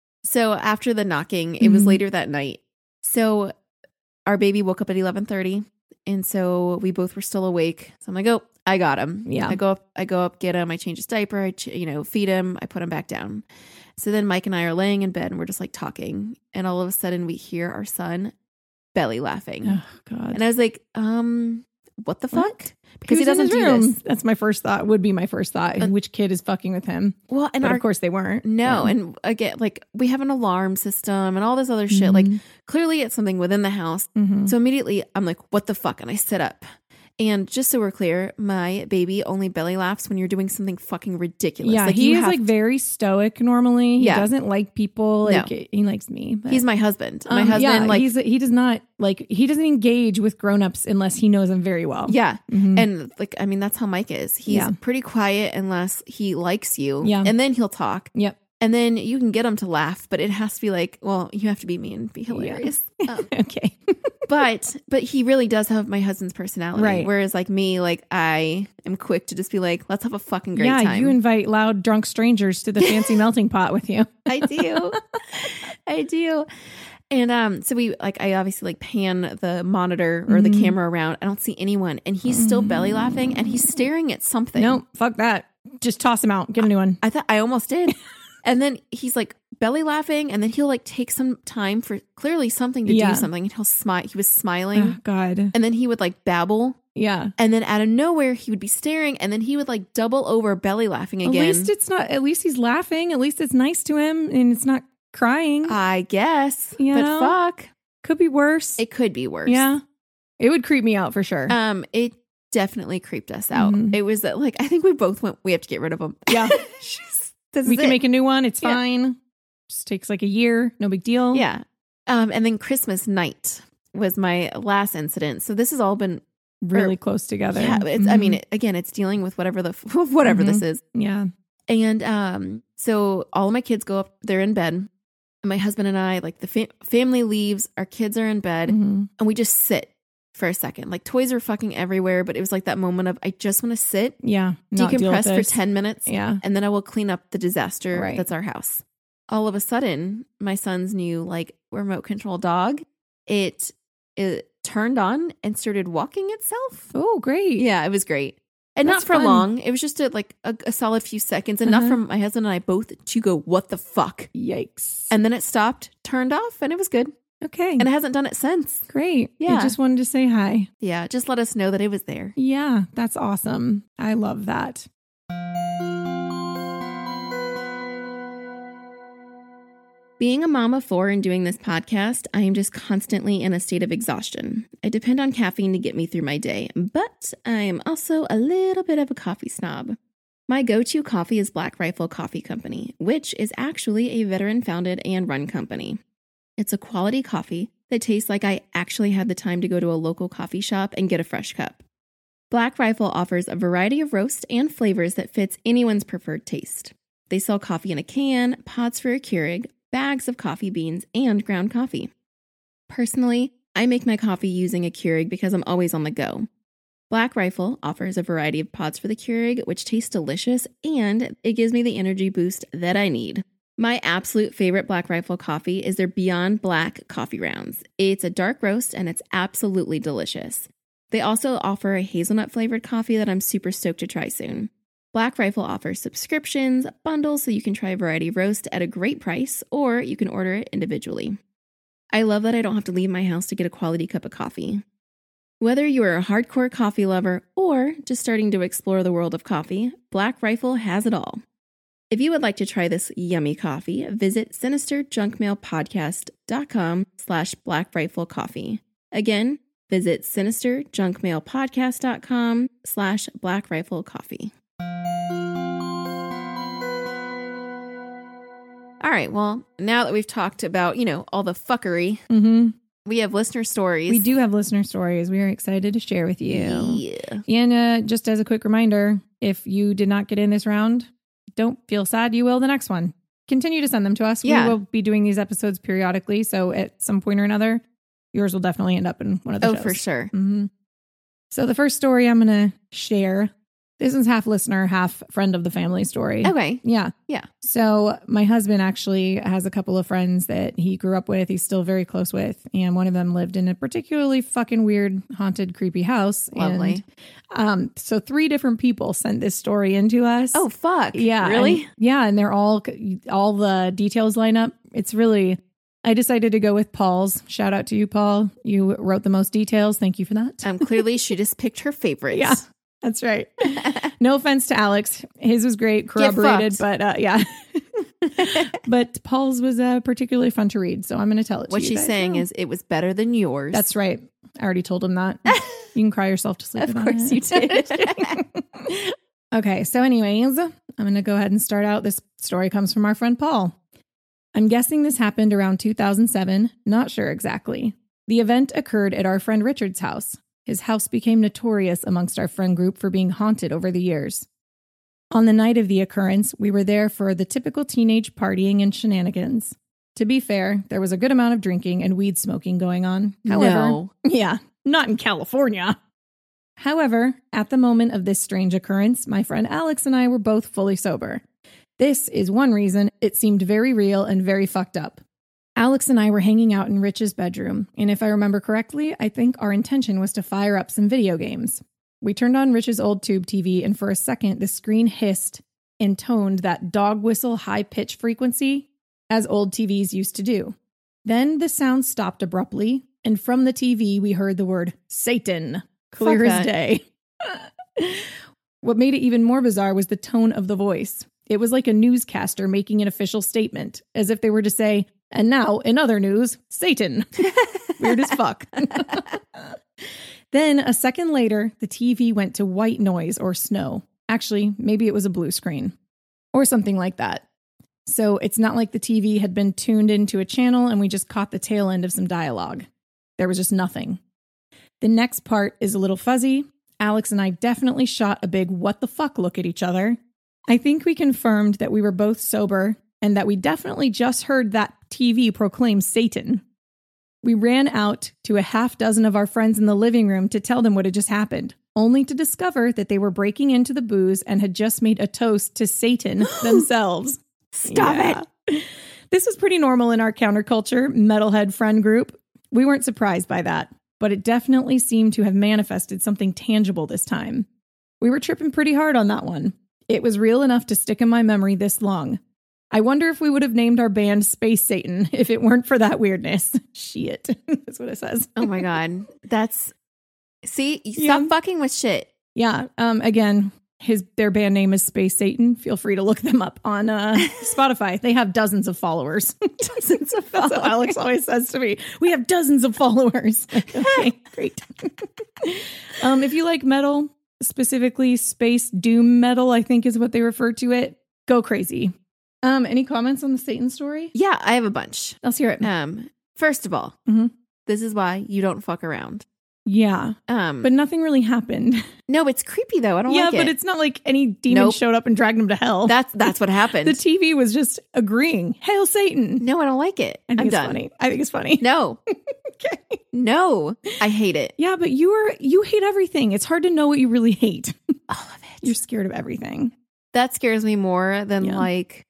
So after the knocking, it was later that night. So our baby woke up at 11:30. And so we both were still awake. So I'm like, oh, I got him. Yeah. I go up, get him. I change his diaper. I feed him. I put him back down. So then Mike and I are laying in bed and we're just like talking. And all of a sudden we hear our son belly laughing. Oh, God. And I was like, what the fuck? Because he doesn't do this. That's my first thought. Would be my first thought. Which kid is fucking with him? Well, and of course they weren't. No. Yeah. And again, like we have an alarm system and all this other shit. Like clearly it's something within the house. So immediately I'm like, what the fuck? And I sit up. And just so we're clear, my baby only belly laughs when you're doing something fucking ridiculous. Yeah, like he is like very stoic normally. He doesn't like people. Like he likes me. But. He's my husband. My husband, like he does not like he doesn't engage with grown-ups unless he knows them very well. Yeah. And like I mean that's how Mike is. He's pretty quiet unless he likes you. Yeah. And then he'll talk. Yep. And then you can get him to laugh, but it has to be like, well, you have to be me and be hilarious. Yeah. Okay. But he really does have my husband's personality. Right. Whereas like me, like I am quick to just be like, let's have a fucking great time. Yeah, you invite loud drunk strangers to the fancy melting pot with you. I do. I do. And so we like I obviously like pan the monitor or the camera around. I don't see anyone. And he's still belly laughing and he's staring at something. No, fuck that. Just toss him out. Get a new one. I thought I almost did. And then he's like belly laughing, and then he'll like take some time for clearly something to do something, and he'll smile. He was smiling. Oh, God. And then he would like babble. Yeah. And then out of nowhere, he would be staring, and then he would like double over belly laughing again. At least he's laughing. At least it's nice to him, and it's not crying. I guess. You know? Fuck. Could be worse. It could be worse. Yeah. It would creep me out for sure. It definitely creeped us out. It was that like, I think we both went, we have to get rid of him. Yeah. We can make a new one. It's fine. Just takes like a year. No big deal. Yeah. And then Christmas night was my last incident. So this has all been really close together. Yeah. It's, I mean, again, it's dealing with whatever this is. Yeah. And so all of my kids go up, they're in bed. And my husband and I, like the family leaves, our kids are in bed, and we just sit for a second. Like toys are fucking everywhere, but it was like that moment of, I just want to sit, decompress for 10 minutes, and then I will clean up the disaster that's our house. All of a sudden, my son's new like remote control dog, it turned on and started walking itself. Oh, great. Yeah, it was great. And that's not for long. It was just a solid few seconds, enough for my husband and I both to go, what the fuck? Yikes. And then it stopped, turned off, and it was good. Okay. And it hasn't done it since. Great. Yeah. You just wanted to say hi. Yeah. Just let us know that it was there. Yeah. That's awesome. I love that. Being a mom of 4 and doing this podcast, I am just constantly in a state of exhaustion. I depend on caffeine to get me through my day, but I am also a little bit of a coffee snob. My go-to coffee is Black Rifle Coffee Company, which is actually a veteran-founded and run company. It's a quality coffee that tastes like I actually had the time to go to a local coffee shop and get a fresh cup. Black Rifle offers a variety of roasts and flavors that fits anyone's preferred taste. They sell coffee in a can, pods for a Keurig, bags of coffee beans, and ground coffee. Personally, I make my coffee using a Keurig because I'm always on the go. Black Rifle offers a variety of pods for the Keurig, which taste delicious, and it gives me the energy boost that I need. My absolute favorite Black Rifle coffee is their Beyond Black coffee rounds. It's a dark roast, and it's absolutely delicious. They also offer a hazelnut flavored coffee that I'm super stoked to try soon. Black Rifle offers subscriptions, bundles, so you can try a variety of roasts at a great price, or you can order it individually. I love that I don't have to leave my house to get a quality cup of coffee. Whether you are a hardcore coffee lover or just starting to explore the world of coffee, Black Rifle has it all. If you would like to try this yummy coffee, visit sinisterjunkmailpodcast.com/Black Rifle Coffee. Again, visit sinisterjunkmailpodcast.com/Black Rifle Coffee. All right, well, now that we've talked about, all the fuckery, we have listener stories. We do have listener stories. We are excited to share with you. Yeah. And just as a quick reminder, if you did not get in this round, don't feel sad. You will the next one. Continue to send them to us. Yeah. We will be doing these episodes periodically. So at some point or another, yours will definitely end up in one of the shows. Oh, for sure. Mm-hmm. So the first story I'm going to share, this is half listener, half friend of the family story. Okay. Yeah. Yeah. So my husband actually has a couple of friends that he grew up with. He's still very close with. And one of them lived in a particularly fucking weird, haunted, creepy house. Lovely. And so 3 different people sent this story into us. Oh, fuck. Yeah. Really? And they're all the details line up. It's really, I decided to go with Paul's. Shout out to you, Paul. You wrote the most details. Thank you for that. Clearly she just picked her favorites. Yeah. That's right. No offense to Alex. His was great, corroborated, but yeah. But Paul's was particularly fun to read, so I'm going to tell it to you. What she's saying is it was better than yours. That's right. I already told him that. You can cry yourself to sleep. Of course you did. Okay, so anyways, I'm going to go ahead and start out. This story comes from our friend Paul. I'm guessing this happened around 2007. Not sure exactly. The event occurred at our friend Richard's house. His house became notorious amongst our friend group for being haunted over the years. On the night of the occurrence, we were there for the typical teenage partying and shenanigans. To be fair, there was a good amount of drinking and weed smoking going on. However, yeah, not in California. However, at the moment of this strange occurrence, my friend Alex and I were both fully sober. This is one reason it seemed very real and very fucked up. Alex and I were hanging out in Rich's bedroom, and if I remember correctly, I think our intention was to fire up some video games. We turned on Rich's old tube TV, and for a second, the screen hissed and toned that dog whistle high-pitch frequency, as old TVs used to do. Then the sound stopped abruptly, and from the TV, we heard the word Satan, clear as day. What made it even more bizarre was the tone of the voice. It was like a newscaster making an official statement, as if they were to say, "And now, in other news, Satan." Weird as fuck. Then, a second later, the TV went to white noise or snow. Actually, maybe it was a blue screen. or something like that. So it's not like the TV had been tuned into a channel and we just caught the tail end of some dialogue. There was just nothing. The next part is a little fuzzy. Alex and I definitely shot a big what the fuck look at each other. I think we confirmed that we were both sober and that we definitely just heard that TV proclaim Satan. We ran out to a half dozen of our friends in the living room to tell them what had just happened, only to discover that they were breaking into the booze and had just made a toast to Satan themselves. Stop it. This was pretty normal in our counterculture metalhead friend group. We weren't surprised by that, but it definitely seemed to have manifested something tangible this time. We were tripping pretty hard on that one. It was real enough to stick in my memory this long. I wonder if we would have named our band Space Satan if it weren't for that weirdness. Shit. That's what it says. Oh my God. Stop fucking with shit. Yeah. Again, their band name is Space Satan. Feel free to look them up on Spotify. They have dozens of followers. Dozens of followers. That's what Alex always says to me. We have dozens of followers. Okay, great. If you like metal, specifically space doom metal, I think is what they refer to it, go crazy. Any comments on the Satan story? Yeah, I have a bunch. Let's hear it. First of all, this is why you don't fuck around. Yeah. But nothing really happened. No, it's creepy though. I don't like it. Yeah, but it's not like any demon showed up and dragged him to hell. That's what happened. The TV was just agreeing. Hail Satan. No, I don't like it. I'm done. Funny. I think it's funny. No. Okay. No, I hate it. Yeah, but you hate everything. It's hard to know what you really hate. All of it. You're scared of everything. That scares me more than like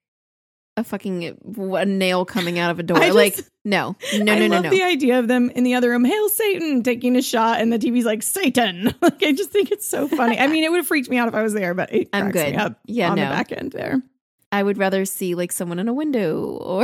a nail coming out of a door. No. I love the idea of them in the other room. Hail Satan, taking a shot, and the TV's like Satan. Like I just think it's so funny. I mean, it would have freaked me out if I was there, but it cracks me up the back end there. I would rather see like someone in a window or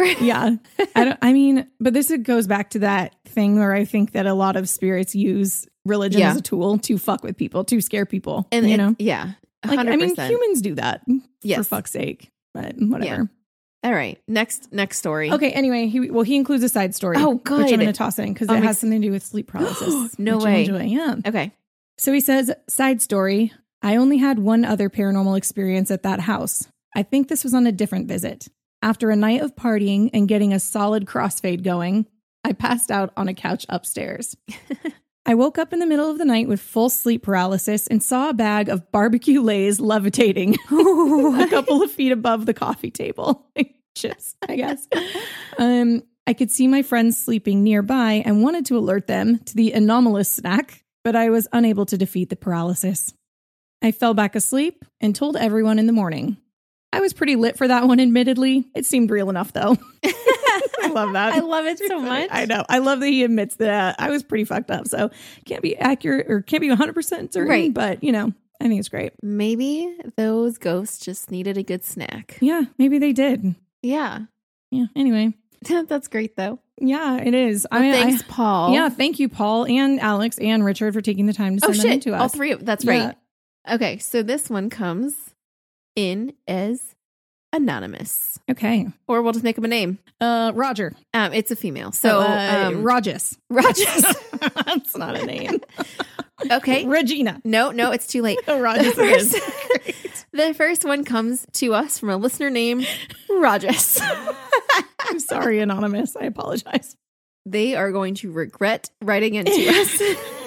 but this goes back to that thing where I think that a lot of spirits use religion as a tool to fuck with people, to scare people. And 100%. Like, I mean, humans do that for fuck's sake, but whatever. Yeah. All right. Next story. Okay. Anyway, he includes a side story. Oh, good. Which I'm going to toss in because it has something to do with sleep paralysis. No way. Yeah. Okay. So he says, side story. I only had one other paranormal experience at that house. I think this was on a different visit. After a night of partying and getting a solid crossfade going, I passed out on a couch upstairs. I woke up in the middle of the night with full sleep paralysis and saw a bag of barbecue Lay's levitating a couple of feet above the coffee table. Chips, I guess. I could see my friends sleeping nearby and wanted to alert them to the anomalous snack, but I was unable to defeat the paralysis. I fell back asleep and told everyone in the morning. I was pretty lit for that one, admittedly. It seemed real enough, though. I love that. I love it so much. I know. I love that he admits that I was pretty fucked up. So can't be accurate or can't be 100% certain, right. But, I think it's great. Maybe those ghosts just needed a good snack. Yeah, maybe they did. Yeah. Yeah. Anyway. That's great, though. Yeah, it is. Well, thanks, Paul. Yeah, thank you, Paul and Alex and Richard for taking the time to send them in to us. All three of that's right. Okay, so this one comes in as anonymous. Okay. Or we'll just make him a name. Roger. It's a female. So Rogers. That's not a name. Okay. Regina. No, it's too late. Rogers. The first one comes to us from a listener named Rogers. I'm sorry, anonymous. I apologize. They are going to regret writing into us.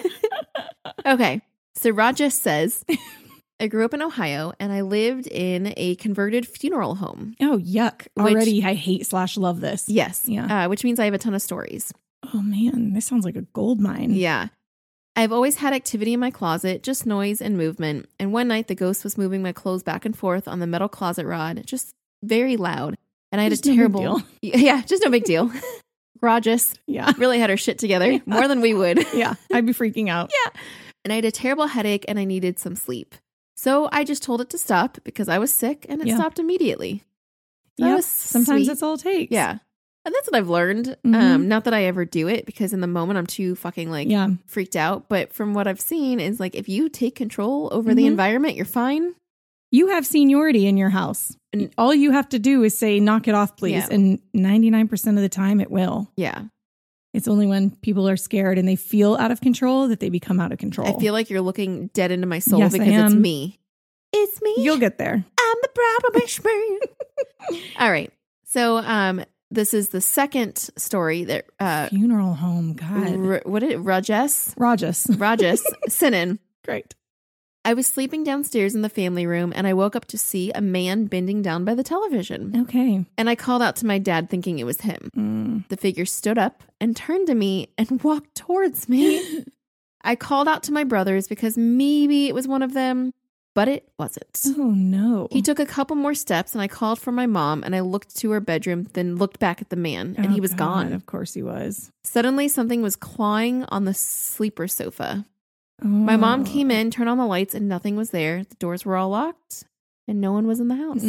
Okay. So Rogers says, I grew up in Ohio and I lived in a converted funeral home. Oh, yuck. Already I hate / love this. Yes. Yeah. Which means I have a ton of stories. Oh, man. This sounds like a gold mine. Yeah. I've always had activity in my closet, just noise and movement. And one night the ghost was moving my clothes back and forth on the metal closet rod, just very loud. And I had just a terrible... No big deal. Yeah, just no big deal. Rogers really had her shit together more than we would. Yeah, I'd be freaking out. Yeah. And I had a terrible headache and I needed some sleep. So I just told it to stop because I was sick and it stopped immediately. So sometimes that's all it takes. Yeah. And that's what I've learned. Mm-hmm. Not that I ever do it because in the moment I'm too fucking freaked out. But from what I've seen is like if you take control over the environment, you're fine. You have seniority in your house. And all you have to do is say, knock it off, please. Yeah. And 99% of the time it will. Yeah. It's only when people are scared and they feel out of control that they become out of control. I feel like you're looking dead into my soul because it's me. It's me. You'll get there. I'm the problem is me. All right. So this is the second story that funeral home. God, what did it? Rajesh Sinan. Great. I was sleeping downstairs in the family room and I woke up to see a man bending down by the television. Okay. And I called out to my dad thinking it was him. The figure stood up and turned to me and walked towards me. I called out to my brothers because maybe it was one of them, but it wasn't. Oh, no. He took a couple more steps and I called for my mom and I looked to her bedroom, then looked back at the man and he was gone. Of course he was. Suddenly something was clawing on the sleeper sofa. My mom came in, turned on the lights, and nothing was there. The doors were all locked, and no one was in the house.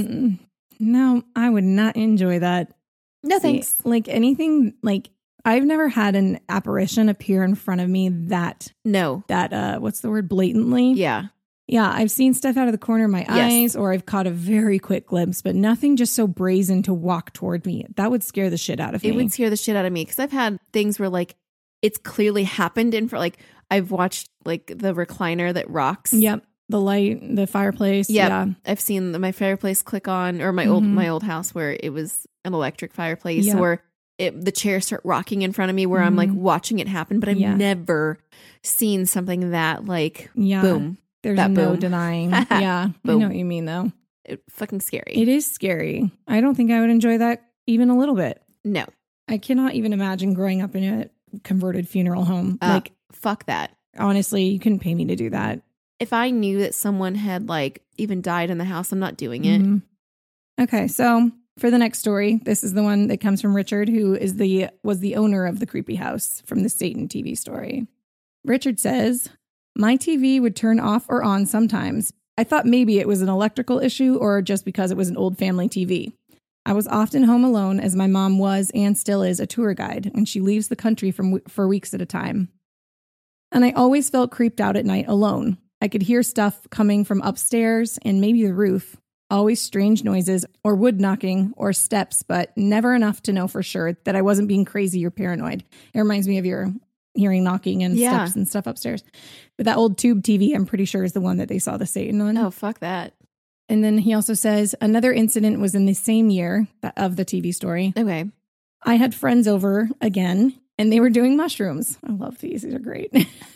No, I would not enjoy that. No, thanks. Like anything, like I've never had an apparition appear in front of me that what's the word? Blatantly. Yeah. Yeah, I've seen stuff out of the corner of my eyes, or I've caught a very quick glimpse, but nothing just so brazen to walk toward me. That would scare the shit out of me. It would scare the shit out of me because I've had things where like it's clearly happened in front, like I've watched like the recliner that rocks. Yep. The light, the fireplace. Yep. Yeah. I've seen my fireplace click on, or my old house where it was an electric fireplace, where the chairs start rocking in front of me where I'm like watching it happen, but I've never seen something that like boom. There's that no boom. denying. Yeah. I know what you mean though. It's fucking scary. It is scary. I don't think I would enjoy that even a little bit. No. I cannot even imagine growing up in a converted funeral home. Like, fuck that. Honestly, you couldn't pay me to do that. If I knew that someone had like even died in the house, I'm not doing it. Okay, so for the next story, this is the one that comes from Richard, who was the owner of the creepy house from the Satan TV story. Richard says, "My TV would turn off or on sometimes. I thought maybe it was an electrical issue or just because it was an old family TV. I was often home alone as my mom was and still is a tour guide, and she leaves the country for weeks at a time. And I always felt creeped out at night alone. I could hear stuff coming from upstairs and maybe the roof, always strange noises or wood knocking or steps, but never enough to know for sure that I wasn't being crazy or paranoid. It reminds me of your hearing knocking and steps and stuff upstairs. But that old tube TV, I'm pretty sure, is the one that they saw the Satan on. Oh, fuck that." And then he also says, another incident was in the same year of the TV story. Okay. I had friends over again, and they were doing mushrooms. I love these. These are great.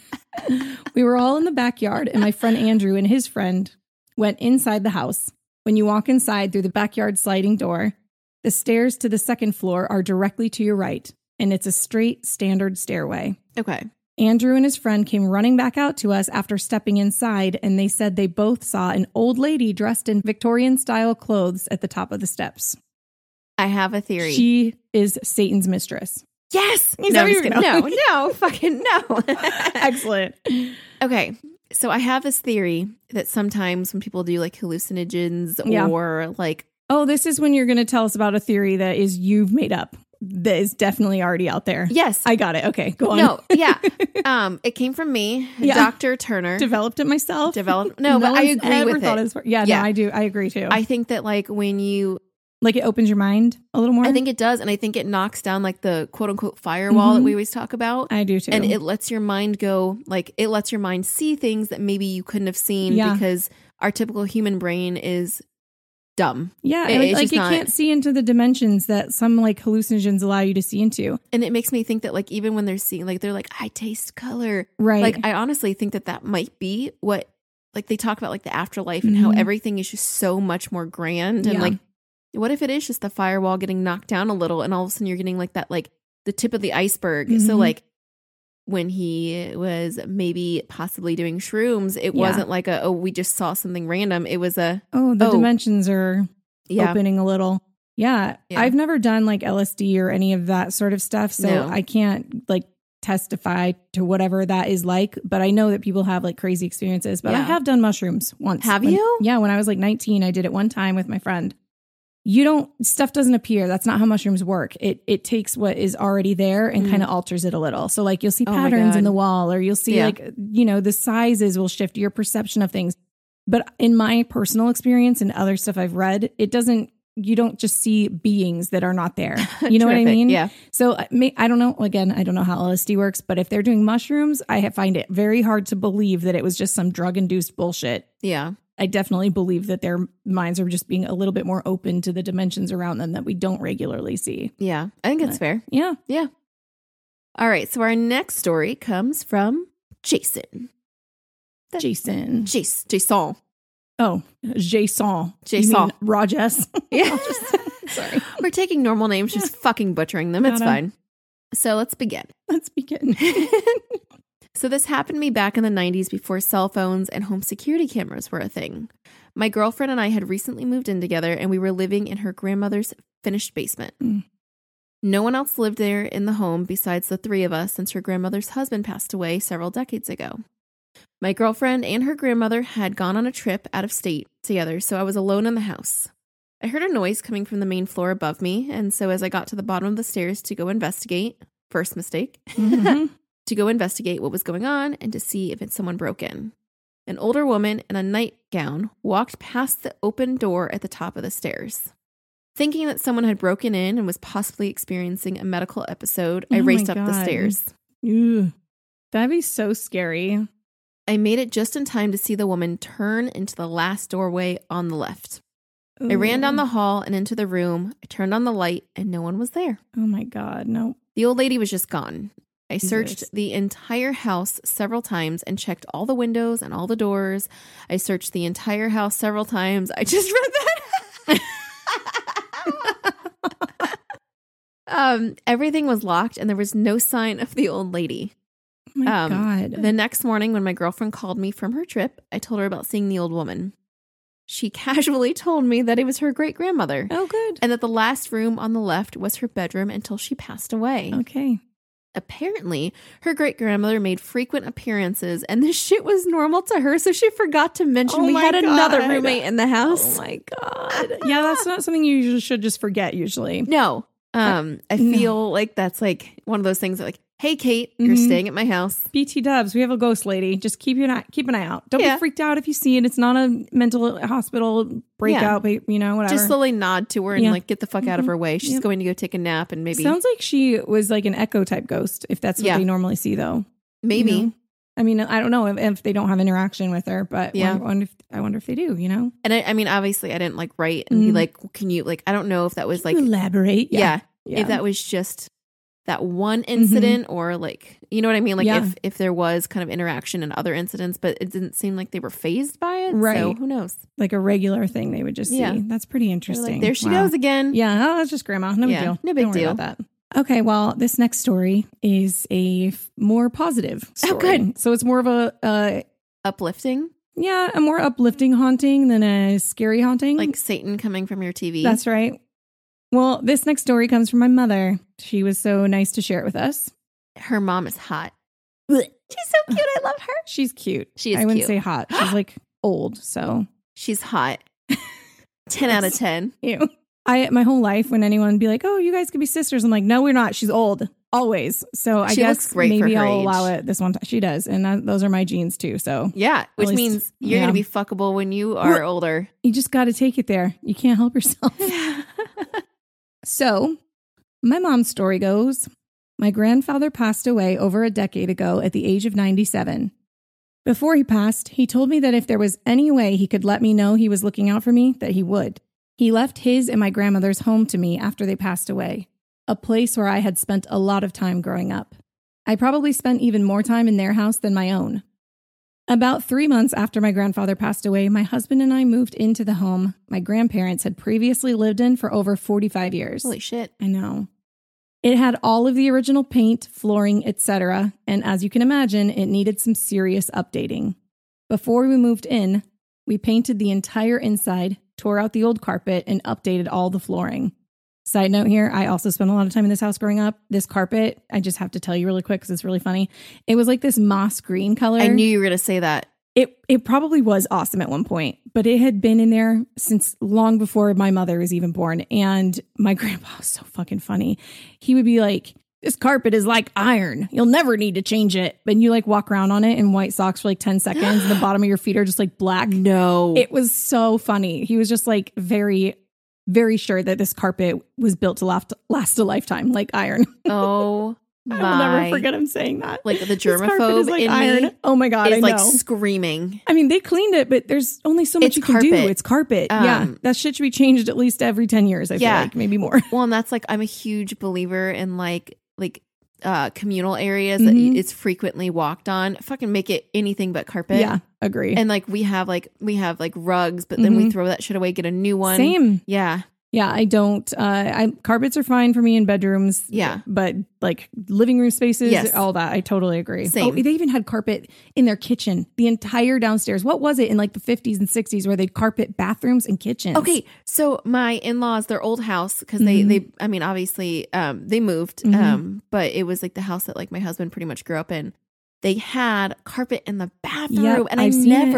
We were all in the backyard, and my friend Andrew and his friend went inside the house. When you walk inside through the backyard sliding door, the stairs to the second floor are directly to your right, and it's a straight, standard stairway. Okay. Andrew and his friend came running back out to us after stepping inside, and they said they both saw an old lady dressed in Victorian-style clothes at the top of the steps. I have a theory. She is Satan's mistress. Yes! No, fucking no. Excellent. Okay, so I have this theory that sometimes when people do like hallucinogens or like... Oh, this is when you're going to tell us about a theory that is you've made up. That is definitely already out there. Yes. I got it. Okay, go on. No, yeah. It came from me, Dr. Turner. Developed it myself? No, but I agree with it. No, I do. I agree too. I think that like when you... Like it opens your mind a little more? I think it does. And I think it knocks down like the quote unquote firewall that we always talk about. I do too. And it lets your mind go, like it lets your mind see things that maybe you couldn't have seen because our typical human brain is dumb. Yeah, it can't see into the dimensions that some like hallucinogens allow you to see into. And it makes me think that like even when they're seeing, like they're like, I taste color. Right. Like I honestly think that might be what, like they talk about like the afterlife and how everything is just so much more grand. And like, what if it is just the firewall getting knocked down a little and all of a sudden you're getting like that, like the tip of the iceberg. So like when he was maybe possibly doing shrooms, it wasn't like we just saw something random. It was the dimensions are opening a little. Yeah. I've never done like LSD or any of that sort of stuff. So I can't like testify to whatever that is like, but I know that people have like crazy experiences, but I have done mushrooms once. Have you? Yeah. When I was like 19, I did it one time with my friend. Stuff doesn't appear. That's not how mushrooms work. It takes what is already there and kind of alters it a little. So like you'll see patterns in the wall, or you'll see like, the sizes will shift your perception of things. But in my personal experience and other stuff I've read, you don't just see beings that are not there. You know what I mean? Yeah. So I don't know. Again, I don't know how LSD works, but if they're doing mushrooms, I find it very hard to believe that it was just some drug induced bullshit. Yeah. I definitely believe that their minds are just being a little bit more open to the dimensions around them that we don't regularly see. Yeah, I think that's fair. Yeah. Yeah. All right. So our next story comes from Jason. Jason. Jason. Oh, Jason. Jason. You mean Rajesh? Yeah. Sorry. We're taking normal names, just fucking butchering them. It's fine. So let's begin. So this happened to me back in the 90s before cell phones and home security cameras were a thing. My girlfriend and I had recently moved in together and we were living in her grandmother's finished basement. No one else lived there in the home besides the three of us since her grandmother's husband passed away several decades ago. My girlfriend and her grandmother had gone on a trip out of state together, so I was alone in the house. I heard a noise coming from the main floor above me, and so as I got to the bottom of the stairs to go investigate, first mistake, to go investigate what was going on and to see if it's someone broke in. An older woman in a nightgown walked past the open door at the top of the stairs. Thinking that someone had broken in and was possibly experiencing a medical episode, I raced up the stairs. Ew. That'd be so scary. I made it just in time to see the woman turn into the last doorway on the left. Ooh. I ran down the hall and into the room. I turned on the light and no one was there. Oh my God, no. The old lady was just gone. I searched the entire house several times and checked all the windows and all the doors. I searched the entire house several times. I just read that. Everything was locked and there was no sign of the old lady. Oh my God. The next morning when my girlfriend called me from her trip, I told her about seeing the old woman. She casually told me that it was her great-grandmother. Oh, good. And that the last room on the left was her bedroom until she passed away. Okay. Apparently, her great-grandmother made frequent appearances and this shit was normal to her, so she forgot to mention we had another roommate in the house. Oh my God. Yeah, that's not something you usually should just forget usually. No. I feel like that's like one of those things that like, hey, Kate, you're staying at my house. BT dubs, we have a ghost lady. Just keep an eye out. Don't be freaked out if you see it. It's not a mental hospital breakout, but, you know, whatever. Just slowly nod to her and like get the fuck out of her way. She's going to go take a nap and maybe. Sounds like she was like an echo type ghost, if that's what they normally see, though. Maybe. You know? I mean, I don't know if they don't have interaction with her, but I wonder if they do, you know? And I mean, obviously, I didn't like write and be like, can you, like, I don't know if that was like. Elaborate. Yeah. If that was just that one incident or like, you know what I mean? Like if there was kind of interaction in other incidents, but it didn't seem like they were fazed by it. Right. So who knows? Like a regular thing they would just see. That's pretty interesting. Like, there she goes again. Yeah. Oh, that's just grandma. No big deal. No big deal about that. Okay. Well, this next story is a more positive story. Oh, good. So it's more of a uplifting. Yeah. A more uplifting haunting than a scary haunting. Like Satan coming from your TV. That's right. Well, this next story comes from my mother. She was so nice to share it with us. Her mom is hot. She's so cute. I love her. She's cute. She is I wouldn't cute. say hot. She's like old, so. She's hot. 10 out of 10. Ew. My whole life, when anyone would be like, oh, you guys could be sisters, I'm like, no, we're not. She's old. Always. So I guess maybe I'll allow it this one time. She does. And those are my genes too. So yeah, which means you're going to be fuckable when you are older. You just got to take it there. You can't help yourself. So, my mom's story goes, my grandfather passed away over a decade ago at the age of 97. Before he passed, he told me that if there was any way he could let me know he was looking out for me, that he would. He left his and my grandmother's home to me after they passed away, a place where I had spent a lot of time growing up. I probably spent even more time in their house than my own. About 3 months after my grandfather passed away, my husband and I moved into the home my grandparents had previously lived in for over 45 years. Holy shit. I know. It had all of the original paint, flooring, etc., and as you can imagine, it needed some serious updating. Before we moved in, we painted the entire inside, tore out the old carpet, and updated all the flooring. Side note here, I also spent a lot of time in this house growing up. This carpet, I just have to tell you really quick because it's really funny. It was like this moss green color. I knew you were going to say that. It probably was awesome at one point, but it had been in there since long before my mother was even born. And my grandpa was so fucking funny. He would be like, this carpet is like iron. You'll never need to change it. But you like walk around on it in white socks for like 10 seconds and the bottom of your feet are just like black. No. It was so funny. He was just like very sure that this carpet was built to last a lifetime, like iron. Oh I will never forget him saying that. Like the germaphobe like in iron. me. Oh my God, is I know. like screaming. I mean, they cleaned it, but there's only so much you can do. It's carpet. Yeah, that shit should be changed at least every 10 years. I feel like maybe more. Well, and that's like I'm a huge believer in like communal areas that it's frequently walked on. Fucking make it anything but carpet. Yeah, agree. And like we have rugs, but then we throw that shit away, get a new one. Same. Yeah. Yeah, I don't. Carpets are fine for me in bedrooms. Yeah. But like living room spaces, all that. I totally agree. Same. Oh, they even had carpet in their kitchen, the entire downstairs. What was it in like the 50s and 60s where they'd carpet bathrooms and kitchens? Okay. So my in-laws, their old house, because they, I mean, obviously they moved, but it was like the house that like my husband pretty much grew up in. They had carpet in the bathroom, and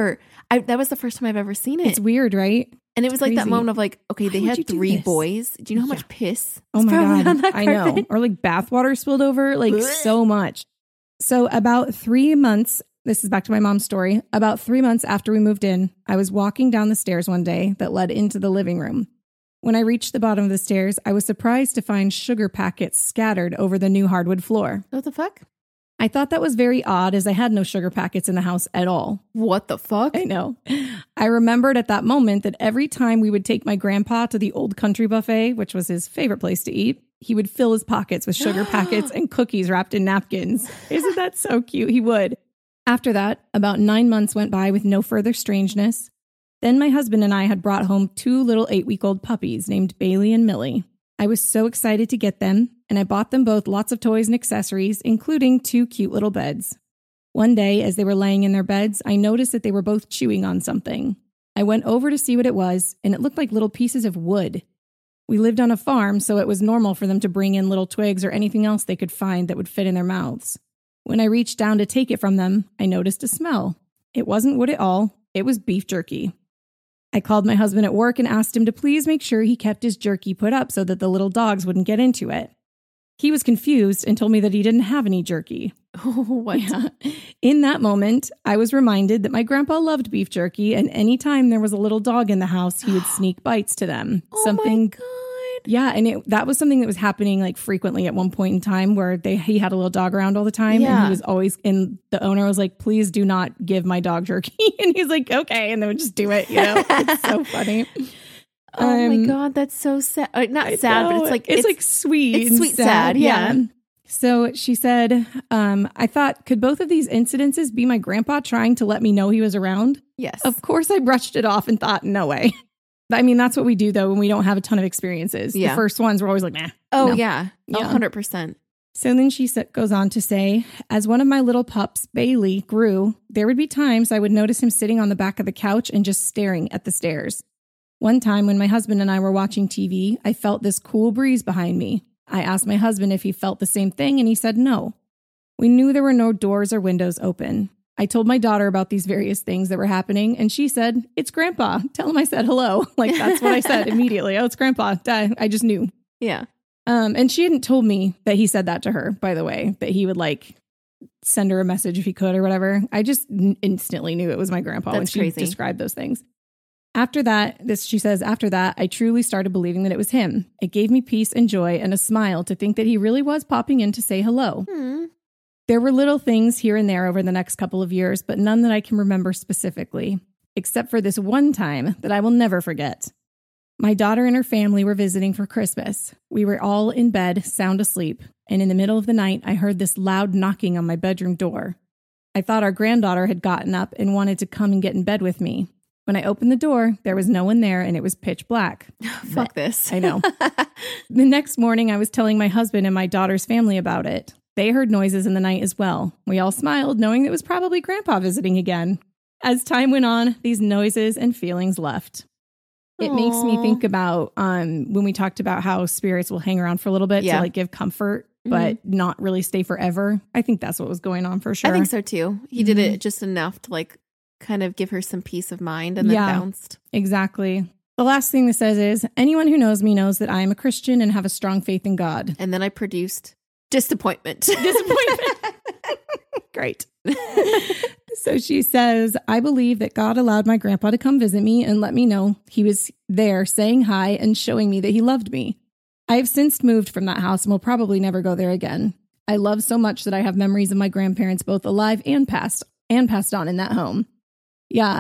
that was the first time I've ever seen it. It's weird, right? And it was like that moment of like, okay, they had 3 boys. Do you know how much piss? Oh my God, I know. Or like bathwater spilled over, like so much. So about 3 months, this is back to my mom's story. About 3 months after we moved in, I was walking down the stairs one day that led into the living room. When I reached the bottom of the stairs, I was surprised to find sugar packets scattered over the new hardwood floor. What the fuck? I thought that was very odd as I had no sugar packets in the house at all. What the fuck? I know. I remembered at that moment that every time we would take my grandpa to the Old Country Buffet, which was his favorite place to eat, he would fill his pockets with sugar packets and cookies wrapped in napkins. Isn't that so cute? He would. After that, about 9 months went by with no further strangeness. Then my husband and I had brought home 2 little 8-week-old puppies named Bailey and Millie. I was so excited to get them, and I bought them both lots of toys and accessories, including 2 cute little beds. One day, as they were laying in their beds, I noticed that they were both chewing on something. I went over to see what it was, and it looked like little pieces of wood. We lived on a farm, so it was normal for them to bring in little twigs or anything else they could find that would fit in their mouths. When I reached down to take it from them, I noticed a smell. It wasn't wood at all. It was beef jerky. I called my husband at work and asked him to please make sure he kept his jerky put up so that the little dogs wouldn't get into it. He was confused and told me that he didn't have any jerky. Oh, what? Yeah. In that moment, I was reminded that my grandpa loved beef jerky, and anytime there was a little dog in the house, he would sneak bites to them. Oh my God. Yeah, and that was something that was happening like frequently at one point in time where he had a little dog around all the time, and he was always, and the owner was like, please do not give my dog jerky. And he's like, okay, and they would just do it, you know? It's so funny. Oh my God, that's so sad. Not sad, but it's like sweet. It's sweet sad, yeah. So she said, I thought, could both of these incidences be my grandpa trying to let me know he was around? Yes. Of course I brushed it off and thought, no way. I mean, that's what we do, though, when we don't have a ton of experiences. Yeah. The first ones, we're always like, nah. Oh, no. yeah. 100%. So then she goes on to say, as one of my little pups, Bailey, grew, there would be times I would notice him sitting on the back of the couch and just staring at the stairs. One time when my husband and I were watching TV, I felt this cool breeze behind me. I asked my husband if he felt the same thing, and he said no. We knew there were no doors or windows open. I told my daughter about these various things that were happening, and she said, it's Grandpa. Tell him I said hello. Like, that's what I said immediately. Oh, it's Grandpa. I just knew. Yeah. And she hadn't told me that he said that to her, by the way, that he would like send her a message if he could or whatever. I just instantly knew it was my grandpa when she described those things. After that, she says, after that, I truly started believing that it was him. It gave me peace and joy and a smile to think that he really was popping in to say hello. There were little things here and there over the next couple of years, but none that I can remember specifically, except for this one time that I will never forget. My daughter and her family were visiting for Christmas. We were all in bed, sound asleep, and in the middle of the night, I heard this loud knocking on my bedroom door. I thought our granddaughter had gotten up and wanted to come and get in bed with me. When I opened the door, there was no one there, and it was pitch black. Fuck this. I know. The next morning, I was telling my husband and my daughter's family about it. They heard noises in the night as well. We all smiled, knowing it was probably Grandpa visiting again. As time went on, these noises and feelings left. It makes me think about when we talked about how spirits will hang around for a little bit to like give comfort, but not really stay forever. I think that's what was going on for sure. I think so too. He did it just enough to like kind of give her some peace of mind and then bounced. Exactly. The last thing this says is, anyone who knows me knows that I am a Christian and have a strong faith in God. And then I produced disappointment. Disappointment. Great. So she says, I believe that God allowed my grandpa to come visit me and let me know he was there saying hi and showing me that he loved me. I have since moved from that house and will probably never go there again. I love so much that I have memories of my grandparents both alive and passed on in that home. Yeah.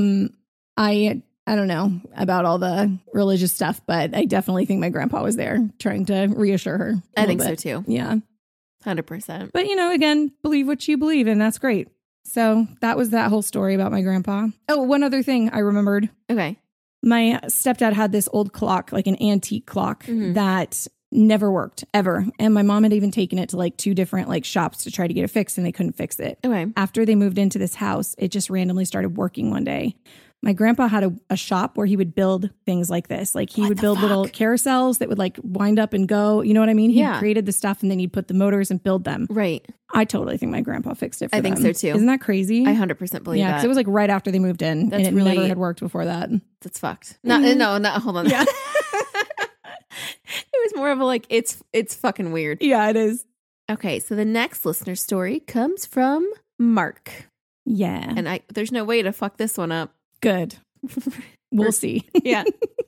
I don't know about all the religious stuff, but I definitely think my grandpa was there trying to reassure her. I think so too. Yeah. 100%. But, again, believe what you believe, and that's great. So that was that whole story about my grandpa. Oh, one other thing I remembered. Okay. My stepdad had this old clock, like an antique clock that never worked ever. And my mom had even taken it to like 2 different like shops to try to get it fixed, and they couldn't fix it. Okay. After they moved into this house, it just randomly started working one day. My grandpa had a shop where he would build things like this. Like he would build little carousels that would like wind up and go. You know what I mean? He created the stuff and then he'd put the motors and build them. Right. I totally think my grandpa fixed it for them. I think so too. Isn't that crazy? I 100% believe that. Yeah, because it was like right after they moved in. That's and it never had worked before that. That's fucked. No, hold on. Yeah. It was more of a like, it's fucking weird. Yeah, it is. Okay, so the next listener story comes from Mark. Yeah. And there's no way to fuck this one up. Good. We'll see. Yeah.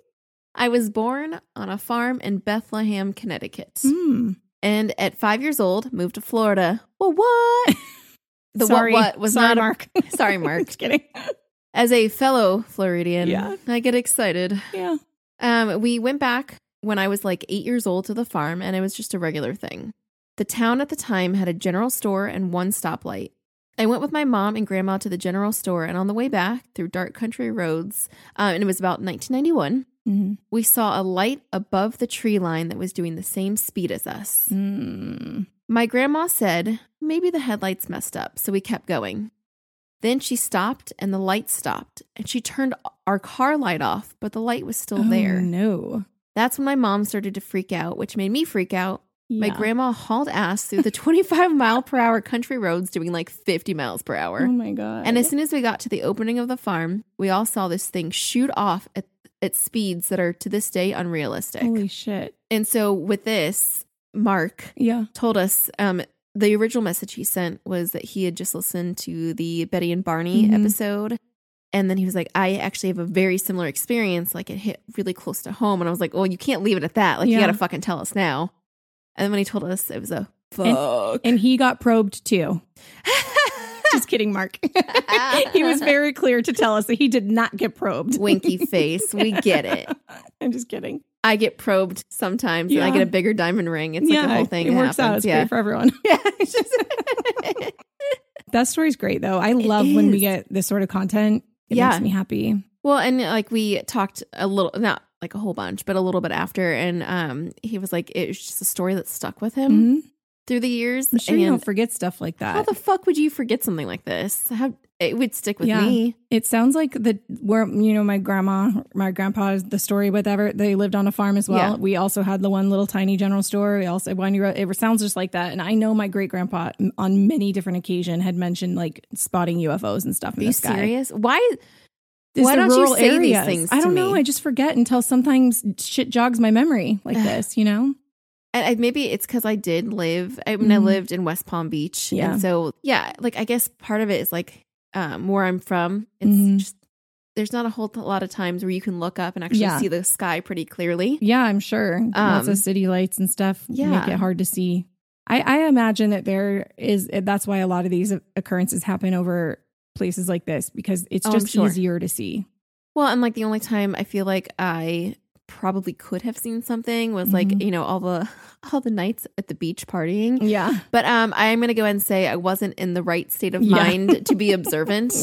I was born on a farm in Bethlehem, Connecticut. And at 5 years old, moved to Florida. Well, what? What was Sorry, not Mark. Sorry, Mark. Just kidding. As a fellow Floridian, I get excited. Yeah. We went back when I was like 8 years old to the farm, and it was just a regular thing. The town at the time had a general store and 1 stoplight. I went with my mom and grandma to the general store, and on the way back through dark country roads, and it was about 1991, we saw a light above the tree line that was doing the same speed as us. My grandma said, maybe the headlights messed up, so we kept going. Then she stopped, and the light stopped, and she turned our car light off, but the light was still there. No. That's when my mom started to freak out, which made me freak out. Yeah. My grandma hauled ass through the 25-mile-per-hour country roads doing like 50 miles per hour. Oh, my God. And as soon as we got to the opening of the farm, we all saw this thing shoot off at speeds that are to this day unrealistic. Holy shit. And so with this, Mark told us the original message he sent was that he had just listened to the Betty and Barney episode. And then he was like, I actually have a very similar experience. Like it hit really close to home. And I was like, well, you can't leave it at that. Like you got to fucking tell us now. And then when he told us, it was a fuck. And he got probed too. Just kidding, Mark. He was very clear to tell us that he did not get probed. Winky face. We get it. I'm just kidding. I get probed sometimes and I get a bigger diamond ring. It's like a whole thing. It works out. It's great for everyone. Yeah. That story's great, though. I love when we get this sort of content. It makes me happy. Well, and like we talked a little, not like a whole bunch, but a little bit after. And he was like, it was just a story that stuck with him through the years. I'm sure you don't forget stuff like that. How the fuck would you forget something like this? How it would stick with me. It sounds like where my grandpa, the story, whatever, they lived on a farm as well. Yeah. We also had the one little tiny general store. We also it sounds just like that. And I know my great grandpa on many different occasions had mentioned like spotting UFOs and stuff in the sky. Are you serious? Why don't you say these things to me? I don't know. I just forget until sometimes shit jogs my memory like this, you know? And maybe it's because I did live, I lived in West Palm Beach. Yeah. And so, like I guess part of it is like where I'm from. It's just, there's not a whole lot of times where you can look up and actually see the sky pretty clearly. Yeah, I'm sure. Lots of city lights and stuff make it hard to see. I imagine that that's why a lot of these occurrences happen over places like this, because it's just easier to see. Well, and like the only time I feel like I probably could have seen something was like, all the nights at the beach partying. Yeah. But I'm going to go ahead and say I wasn't in the right state of mind to be observant.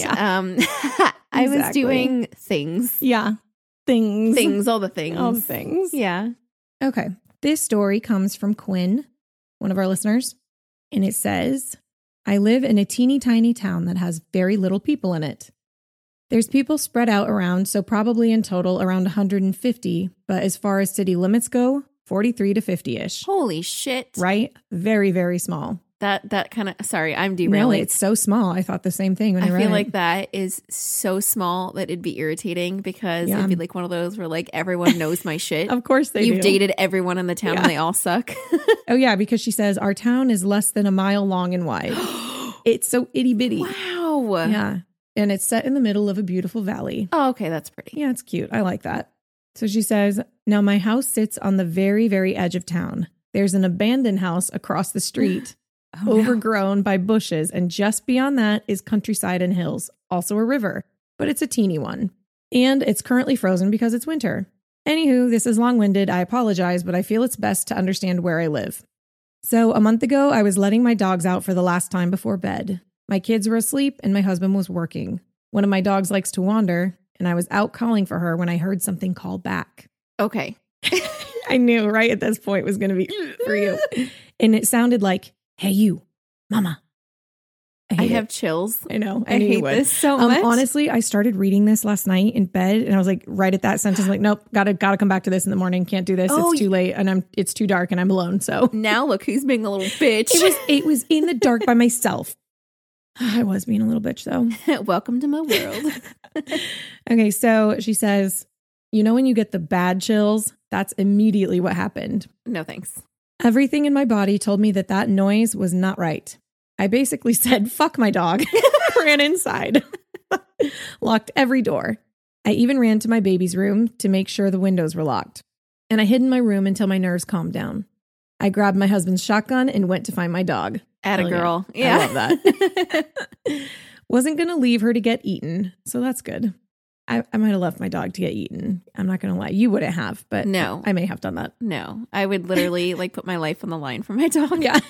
I was doing things. Yeah. Things. All the things. All the things. Yeah. Okay. This story comes from Quinn, one of our listeners, and it says, I live in a teeny tiny town that has very little people in it. There's people spread out around, so probably in total around 150, but as far as city limits go, 43 to 50-ish. Holy shit. Right? Very, very small. That kind of, sorry, I'm derailing. No, it's so small. I thought the same thing when I read it. I feel like that is so small that it'd be irritating because it'd be like one of those where like everyone knows my shit. Of course they do. You've dated everyone in the town and they all suck. Oh yeah, because she says, our town is less than a mile long and wide. It's so itty bitty. Wow. Yeah. And it's set in the middle of a beautiful valley. Oh, okay. That's pretty. Yeah, it's cute. I like that. So she says, now my house sits on the very, very edge of town. There's an abandoned house across the street. overgrown by bushes. And just beyond that is countryside and hills, also a river, but it's a teeny one. And it's currently frozen because it's winter. Anywho, this is long-winded. I apologize, but I feel it's best to understand where I live. So a month ago, I was letting my dogs out for the last time before bed. My kids were asleep and my husband was working. One of my dogs likes to wander, and I was out calling for her when I heard something call back. Okay. I knew right at this point was going to be for you. And it sounded like, hey, you, mama. I have chills. I know. I hate this so much. Honestly, I started reading this last night in bed and I was like, right at that sentence, like, nope, gotta come back to this in the morning. Can't do this. It's too late and it's too dark and I'm alone. So now look who's being a little bitch. It was in the dark by myself. I was being a little bitch though. Welcome to my world. Okay. So she says, you know, when you get the bad chills, that's immediately what happened. No, thanks. Everything in my body told me that noise was not right. I basically said, fuck my dog, ran inside, locked every door. I even ran to my baby's room to make sure the windows were locked. And I hid in my room until my nerves calmed down. I grabbed my husband's shotgun and went to find my dog. Atta girl. Yeah. I love that. Wasn't going to leave her to get eaten. So that's good. I might have left my dog to get eaten. I'm not going to lie. You wouldn't have, but no, I may have done that. No, I would literally put my life on the line for my dog. Yeah.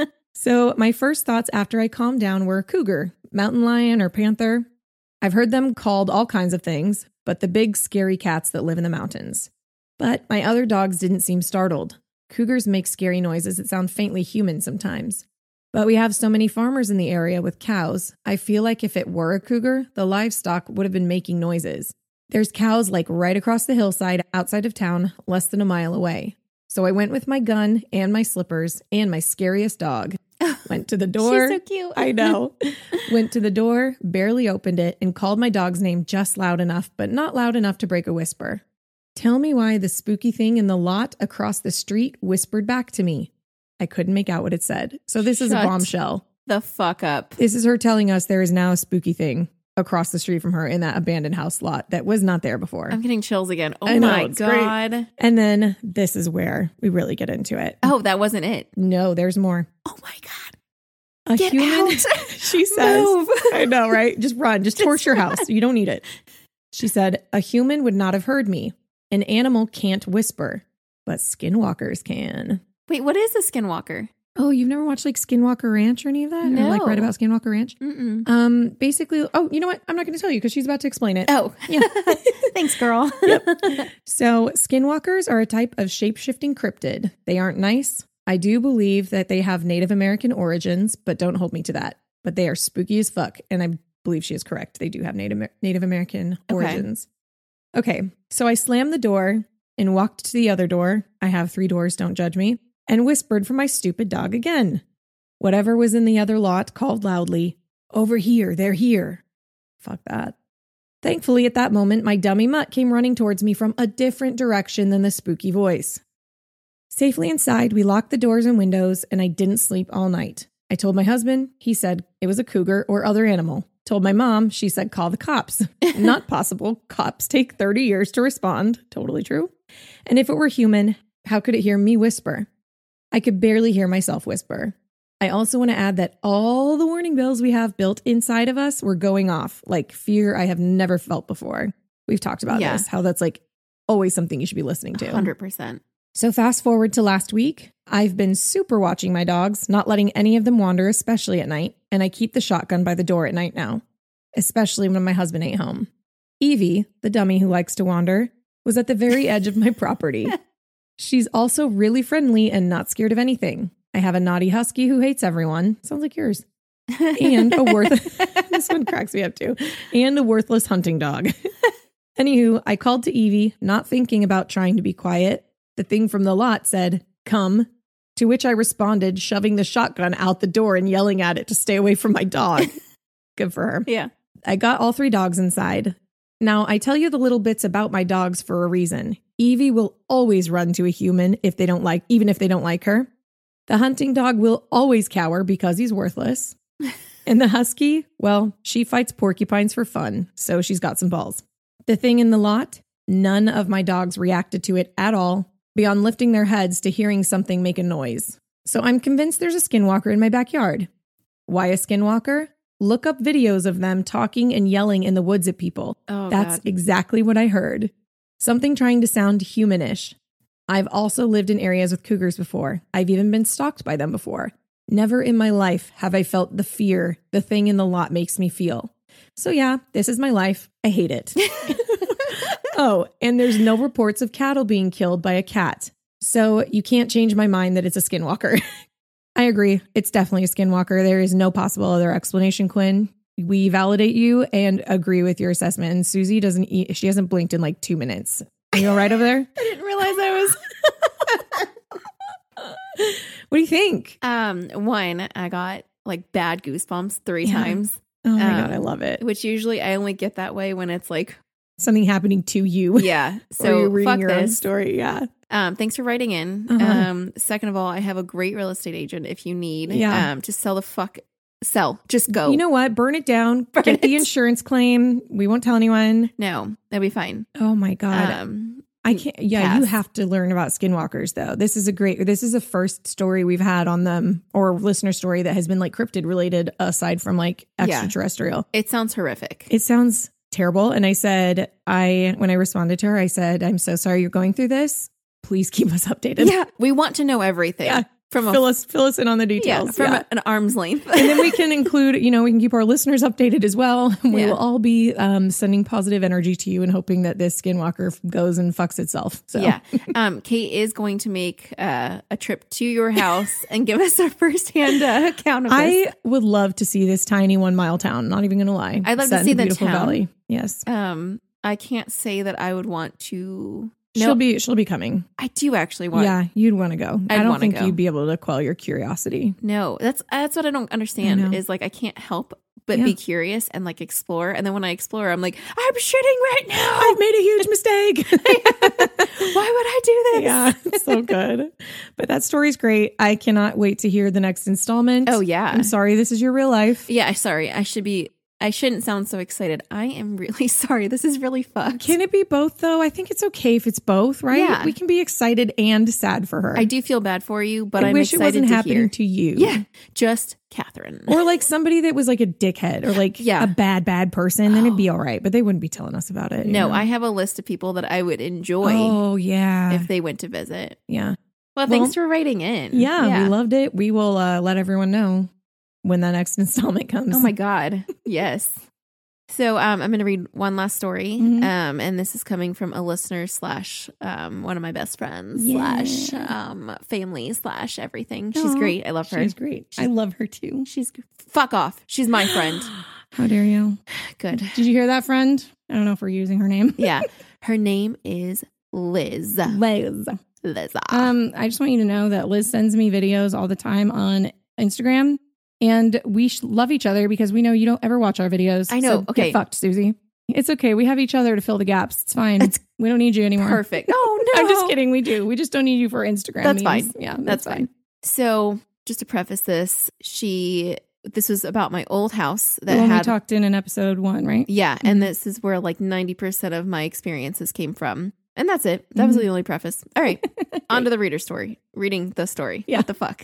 So my first thoughts after I calmed down were cougar, mountain lion, or panther. I've heard them called all kinds of things, but the big scary cats that live in the mountains. But my other dogs didn't seem startled. Cougars make scary noises that sound faintly human sometimes. But we have so many farmers in the area with cows, I feel like if it were a cougar, the livestock would have been making noises. There's cows right across the hillside outside of town, less than a mile away. So I went with my gun and my slippers and my scariest dog. Went to the door. She's so cute. I know. Went to the door, barely opened it, and called my dog's name just loud enough, but not loud enough to break a whisper. Tell me why the spooky thing in the lot across the street whispered back to me. I couldn't make out what it said. So this is a bombshell. The fuck up. This is her telling us there is now a spooky thing across the street from her in that abandoned house lot that was not there before. I'm getting chills again. Oh my God. Great. And then this is where we really get into it. Oh, that wasn't it. No, there's more. Oh my God. Get human, out. She says. Move. I know, right? Just run. Just torch your house. You don't need it. She said, a human would not have heard me. An animal can't whisper, but skinwalkers can. Wait, what is a skinwalker? Oh, you've never watched Skinwalker Ranch or any of that? No. Or read about Skinwalker Ranch? Mm-mm. Basically, you know what? I'm not going to tell you because she's about to explain it. Oh, yeah. Thanks, girl. Yep. So skinwalkers are a type of shape-shifting cryptid. They aren't nice. I do believe that they have Native American origins, but don't hold me to that. But they are spooky as fuck. And I believe she is correct. They do have Native American origins. Okay. So I slammed the door and walked to the other door. I have 3 doors, don't judge me. And whispered for my stupid dog again. Whatever was in the other lot called loudly, over here, they're here. Fuck that. Thankfully, at that moment, my dummy mutt came running towards me from a different direction than the spooky voice. Safely inside, we locked the doors and windows, and I didn't sleep all night. I told my husband, he said it was a cougar or other animal. Told my mom, she said call the cops. Not possible. Cops take 30 years to respond. Totally true. And if it were human, how could it hear me whisper? I could barely hear myself whisper. I also want to add that all the warning bells we have built inside of us were going off, like fear I have never felt before. We've talked about this, how that's always something you should be listening to. 100%. So fast forward to last week, I've been super watching my dogs, not letting any of them wander, especially at night, and I keep the shotgun by the door at night now, especially when my husband ain't home. Evie, the dummy who likes to wander, was at the very edge of my property. She's also really friendly and not scared of anything. I have a naughty husky who hates everyone. Sounds like yours. And this one cracks me up too. And a worthless hunting dog. Anywho, I called to Evie, not thinking about trying to be quiet. The thing from the lot said, come, to which I responded, shoving the shotgun out the door and yelling at it to stay away from my dog. Good for her. Yeah. I got all 3 dogs inside. Now, I tell you the little bits about my dogs for a reason. Evie will always run to a human even if they don't like her. The hunting dog will always cower because he's worthless. And the husky, well, she fights porcupines for fun, so she's got some balls. The thing in the lot, none of my dogs reacted to it at all, beyond lifting their heads to hearing something make a noise. So I'm convinced there's a skinwalker in my backyard. Why a skinwalker? Look up videos of them talking and yelling in the woods at people. Oh, That's God. exactly what I heard. Something trying to sound humanish. I've also lived in areas with cougars before. I've even been stalked by them before. Never in my life have I felt the fear the thing in the lot makes me feel. So yeah, this is my life. I hate it. Oh, and there's no reports of cattle being killed by a cat. So you can't change my mind that it's a skinwalker. I agree. It's definitely a skinwalker. There is no possible other explanation, Quinn. We validate you and agree with your assessment. And Susie she hasn't blinked in like 2 minutes. Are you all right over there? I didn't realize I was. What do you think? One, I got like bad goosebumps 3 times. Oh my God, I love it. Which usually I only get that way when it's like something happening to you. Yeah. So So you're reading fuck your own this. story. Yeah. Thanks for writing in. Second of all, I have a great real estate agent if you need. Yeah. To sell. Just go. You know what? Burn it down. Burn Get the it. insurance claim. We won't tell anyone. No, that'd be fine. Oh my God. I can't. Yeah, pass. you have to learn about skinwalkers though. This is a first story we've had on them, or listener story that has been like cryptid related aside from like extraterrestrial. It sounds horrific. It sounds terrible. And I said, when I responded to her, I said, I'm so sorry you're going through this. Please keep us updated. Yeah. We want to know everything. Yeah. From Fill us in on the details. from an arm's length. And then we can include, we can keep our listeners updated as well. We Yeah. will all be sending positive energy to you and hoping that this skinwalker goes and fucks itself. So Yeah. Kate is going to make a trip to your house and give us a firsthand account of this. I would love to see this tiny 1 mile town. Not even going to lie. I'd love Set to in see the the beautiful town. valley. Yes. I can't say that I would want to. She'll be coming. I do actually want. Yeah, you'd want to go. I'd I don't wanna think go. you'd be able to quell your curiosity. No, that's what I don't I understand know. is like I can't help but Yeah. be curious and like explore. And then when I explore, I'm like, I'm shitting right now. I've made a huge mistake. Why would I do this? Yeah, it's so good. But that story's great. I cannot wait to hear the next installment. Oh, yeah. I'm sorry this is your real life. Yeah, sorry. I shouldn't sound so excited. I am really sorry. This is really fucked. Can it be both though? I think it's okay if it's both, right? Yeah. We can be excited and sad for her. I do feel bad for you, but I I'm wish it excited wasn't to happening hear. to you. Yeah, just Catherine. Or like somebody that was like a dickhead or like Yeah. a bad person, then it'd be all right. But they wouldn't be telling us about it. you No, know? I have a list of people that I would enjoy Oh, yeah. if they went to visit. Yeah. Well, thanks for writing in. Yeah, we loved it. We will let everyone know when that next installment comes. Oh my God. Yes. So I'm going to read one last story. Mhm. And this is coming from a listener / one of my best friends / family / everything. She's Aw, great. I love her. She's great. I love her too. She's fuck off. She's my friend. How dare you? Good. Did you hear that, friend? I don't know if we're using her name. Yeah. Her name is Liz. Liz. Liz. I just want you to know that Liz sends me videos all the time on Instagram, and we love each other because we know you don't ever watch our videos. I know. So Okay. get fucked, Susie. It's okay. We have each other to fill the gaps. It's fine. We don't need you anymore. Perfect. Oh, no. I'm just kidding. We do. We just don't need you for Instagram. That's memes. fine. Yeah, That's fine. So just to preface this, this was about my old house that When we had talked in episode 1, right? Yeah, and this is where like 90% of my experiences came from. And that's it. That was the only preface. All right. On to the reader story. Reading the story. Yeah. What the fuck?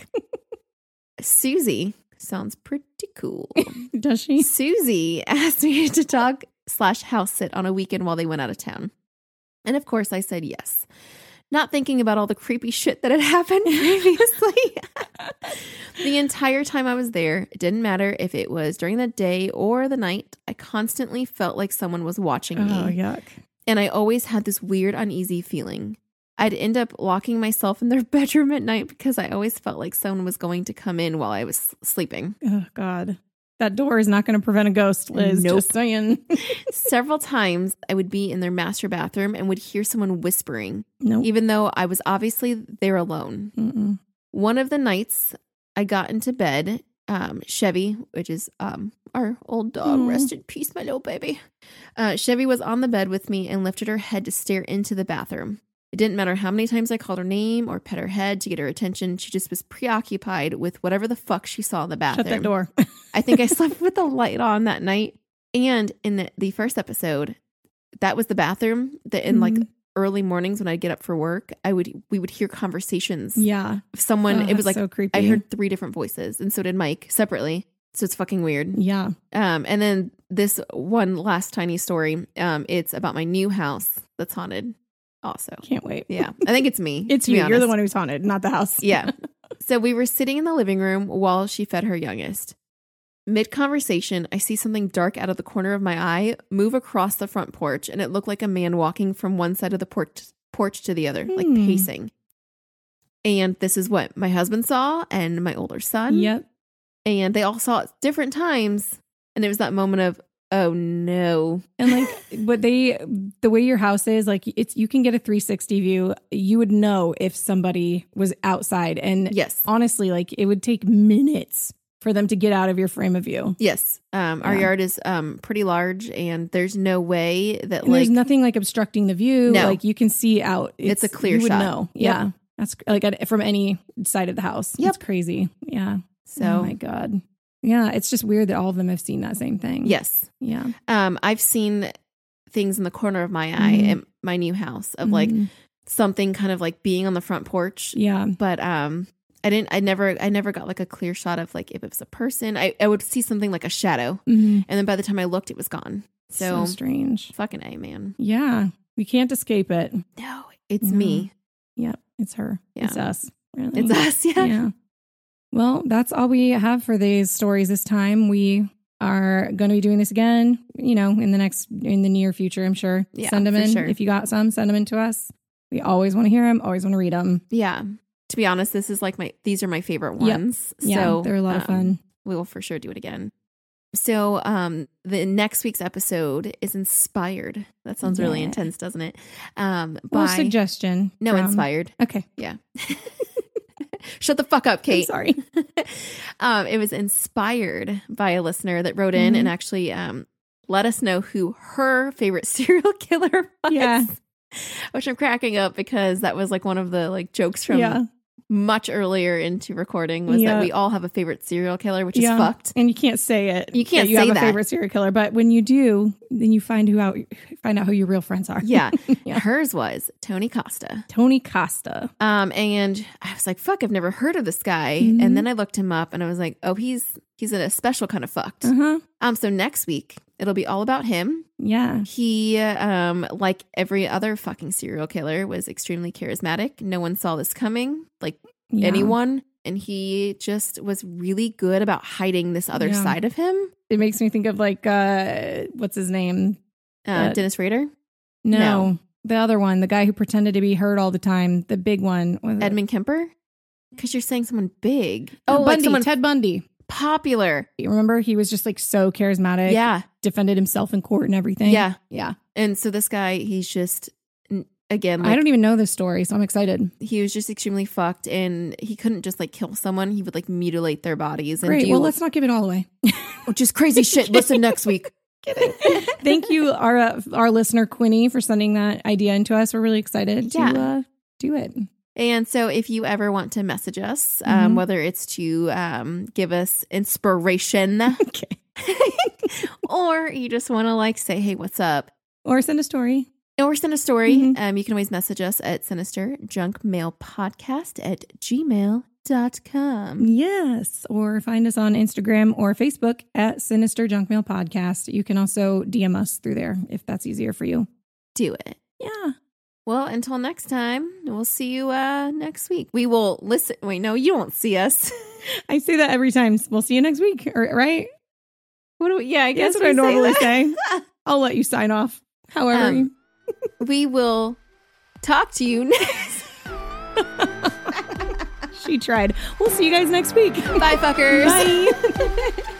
Susie sounds pretty cool. Does she? Susie asked me to talk / house sit on a weekend while they went out of town. And of course I said yes. Not thinking about all the creepy shit that had happened previously. The entire time I was there, it didn't matter if it was during the day or the night, I constantly felt like someone was watching me. Oh, yuck. And I always had this weird, uneasy feeling. I'd end up locking myself in their bedroom at night because I always felt like someone was going to come in while I was sleeping. Oh, God. That door is not going to prevent a ghost, Liz. Nope. Just saying. Several times I would be in their master bathroom and would hear someone whispering, Nope. even though I was obviously there alone. Mm-mm. One of the nights I got into bed, Chevy, which is our old dog, rest in peace, my little baby. Chevy was on the bed with me and lifted her head to stare into the bathroom. It didn't matter how many times I called her name or pet her head to get her attention. She just was preoccupied with whatever the fuck she saw in the bathroom. Shut that door. I think I slept with the light on that night. And in the first episode, that was the bathroom that in like early mornings when I'd get up for work, we would hear conversations. Yeah. Someone, it was like, so creepy. I heard 3 different voices, and so did Mike separately. So it's fucking weird. Yeah. And then this one last tiny story. It's about my new house that's haunted also. Can't wait. Yeah. I think it's me. It's you. You're the one who's haunted, not the house. Yeah. So we were sitting in the living room while she fed her youngest. Mid-conversation, I see something dark out of the corner of my eye move across the front porch, and it looked like a man walking from one side of the porch to the other, like pacing. And this is what my husband saw and my older son. Yep. And they all saw it different times. And there was that moment of, oh no. And like, but the way your house is, like, you can get a 360 view. You would know if somebody was outside. And yes, honestly, like, it would take minutes for them to get out of your frame of view. Yes. Our yard is pretty large, and there's no way that and there's nothing like obstructing the view. No. Like, you can see out. It's a clear you shot. Would know. Yep. Yeah. That's like from any side of the house. Yep. It's crazy. Yeah. So, oh my God. Yeah. It's just weird that all of them have seen that same thing. Yes. Yeah. I've seen things in the corner of my eye at my new house of like something kind of like being on the front porch. Yeah. But I never got like a clear shot of like if it was a person. I would see something like a shadow. And then by the time I looked, it was gone. So strange. Fucking A, man. Yeah. We can't escape it. No, it's me. Yep. It's her. Yeah. It's us. Really. It's us. Yeah. Yeah. Well, that's all we have for these stories this time. We are going to be doing this again, in the near future, I'm sure. Yeah, send them in. sure. If you got some, send them in to us. We always want to hear them. Always want to read them. Yeah. To be honest, this is like these are my favorite ones. Yep. Yeah. So, they're a lot of fun. We will for sure do it again. So the next week's episode is inspired. That sounds really intense, doesn't it? By suggestion. No, inspired. Okay. Yeah. Shut the fuck up, Kate. I'm sorry. It was inspired by a listener that wrote in and actually let us know who her favorite serial killer was. Yeah. Which I'm cracking up because that was like one of the like jokes from much earlier into recording was that we all have a favorite serial killer, which is fucked. And you can't say it. You can't say say you have that. a favorite serial killer, but when you do, then you find out who your real friends are. Yeah. Hers was Tony Costa. Tony Costa. And I was like, fuck, I've never heard of this guy. And then I looked him up and I was like, oh, he's a special kind of fucked. So next week it'll be all about him. Yeah. He, like every other fucking serial killer, was extremely charismatic. No one saw this coming, like anyone. And he just was really good about hiding this other side of him. It makes me think of like, what's his name? Dennis Rader? No. The other one, the guy who pretended to be hurt all the time. The big one. Edmund Kemper? Because you're saying someone big. Oh, like someone Ted Bundy. Popular. You remember? He was just like so charismatic. Yeah. Defended himself in court and everything. Yeah. Yeah. And so this guy, he's just, again, like, I don't even know this story, so I'm excited. He was just extremely fucked, and he couldn't just like kill someone. He would like mutilate their bodies. And Great. Well, let's not give it all away. Which is crazy shit. Listen next week. Kidding. Thank you, our listener Quinny, for sending that idea into us. We're really excited to do it. And so if you ever want to message us, whether it's to give us inspiration or you just want to like say, hey, what's up? Or send a story. You can always message us at sinisterjunkmailpodcast@gmail.com. Yes. Or find us on Instagram or Facebook at Sinister Junk Mail Podcast. You can also DM us through there if that's easier for you. Do it. Yeah. Well, until next time, we'll see you next week. We will listen. Wait, no, you won't see us. I say that every time. We'll see you next week, right? I guess that's what I normally say. I'll let you sign off. However, we will talk to you next. She tried. We'll see you guys next week. Bye, fuckers. Bye.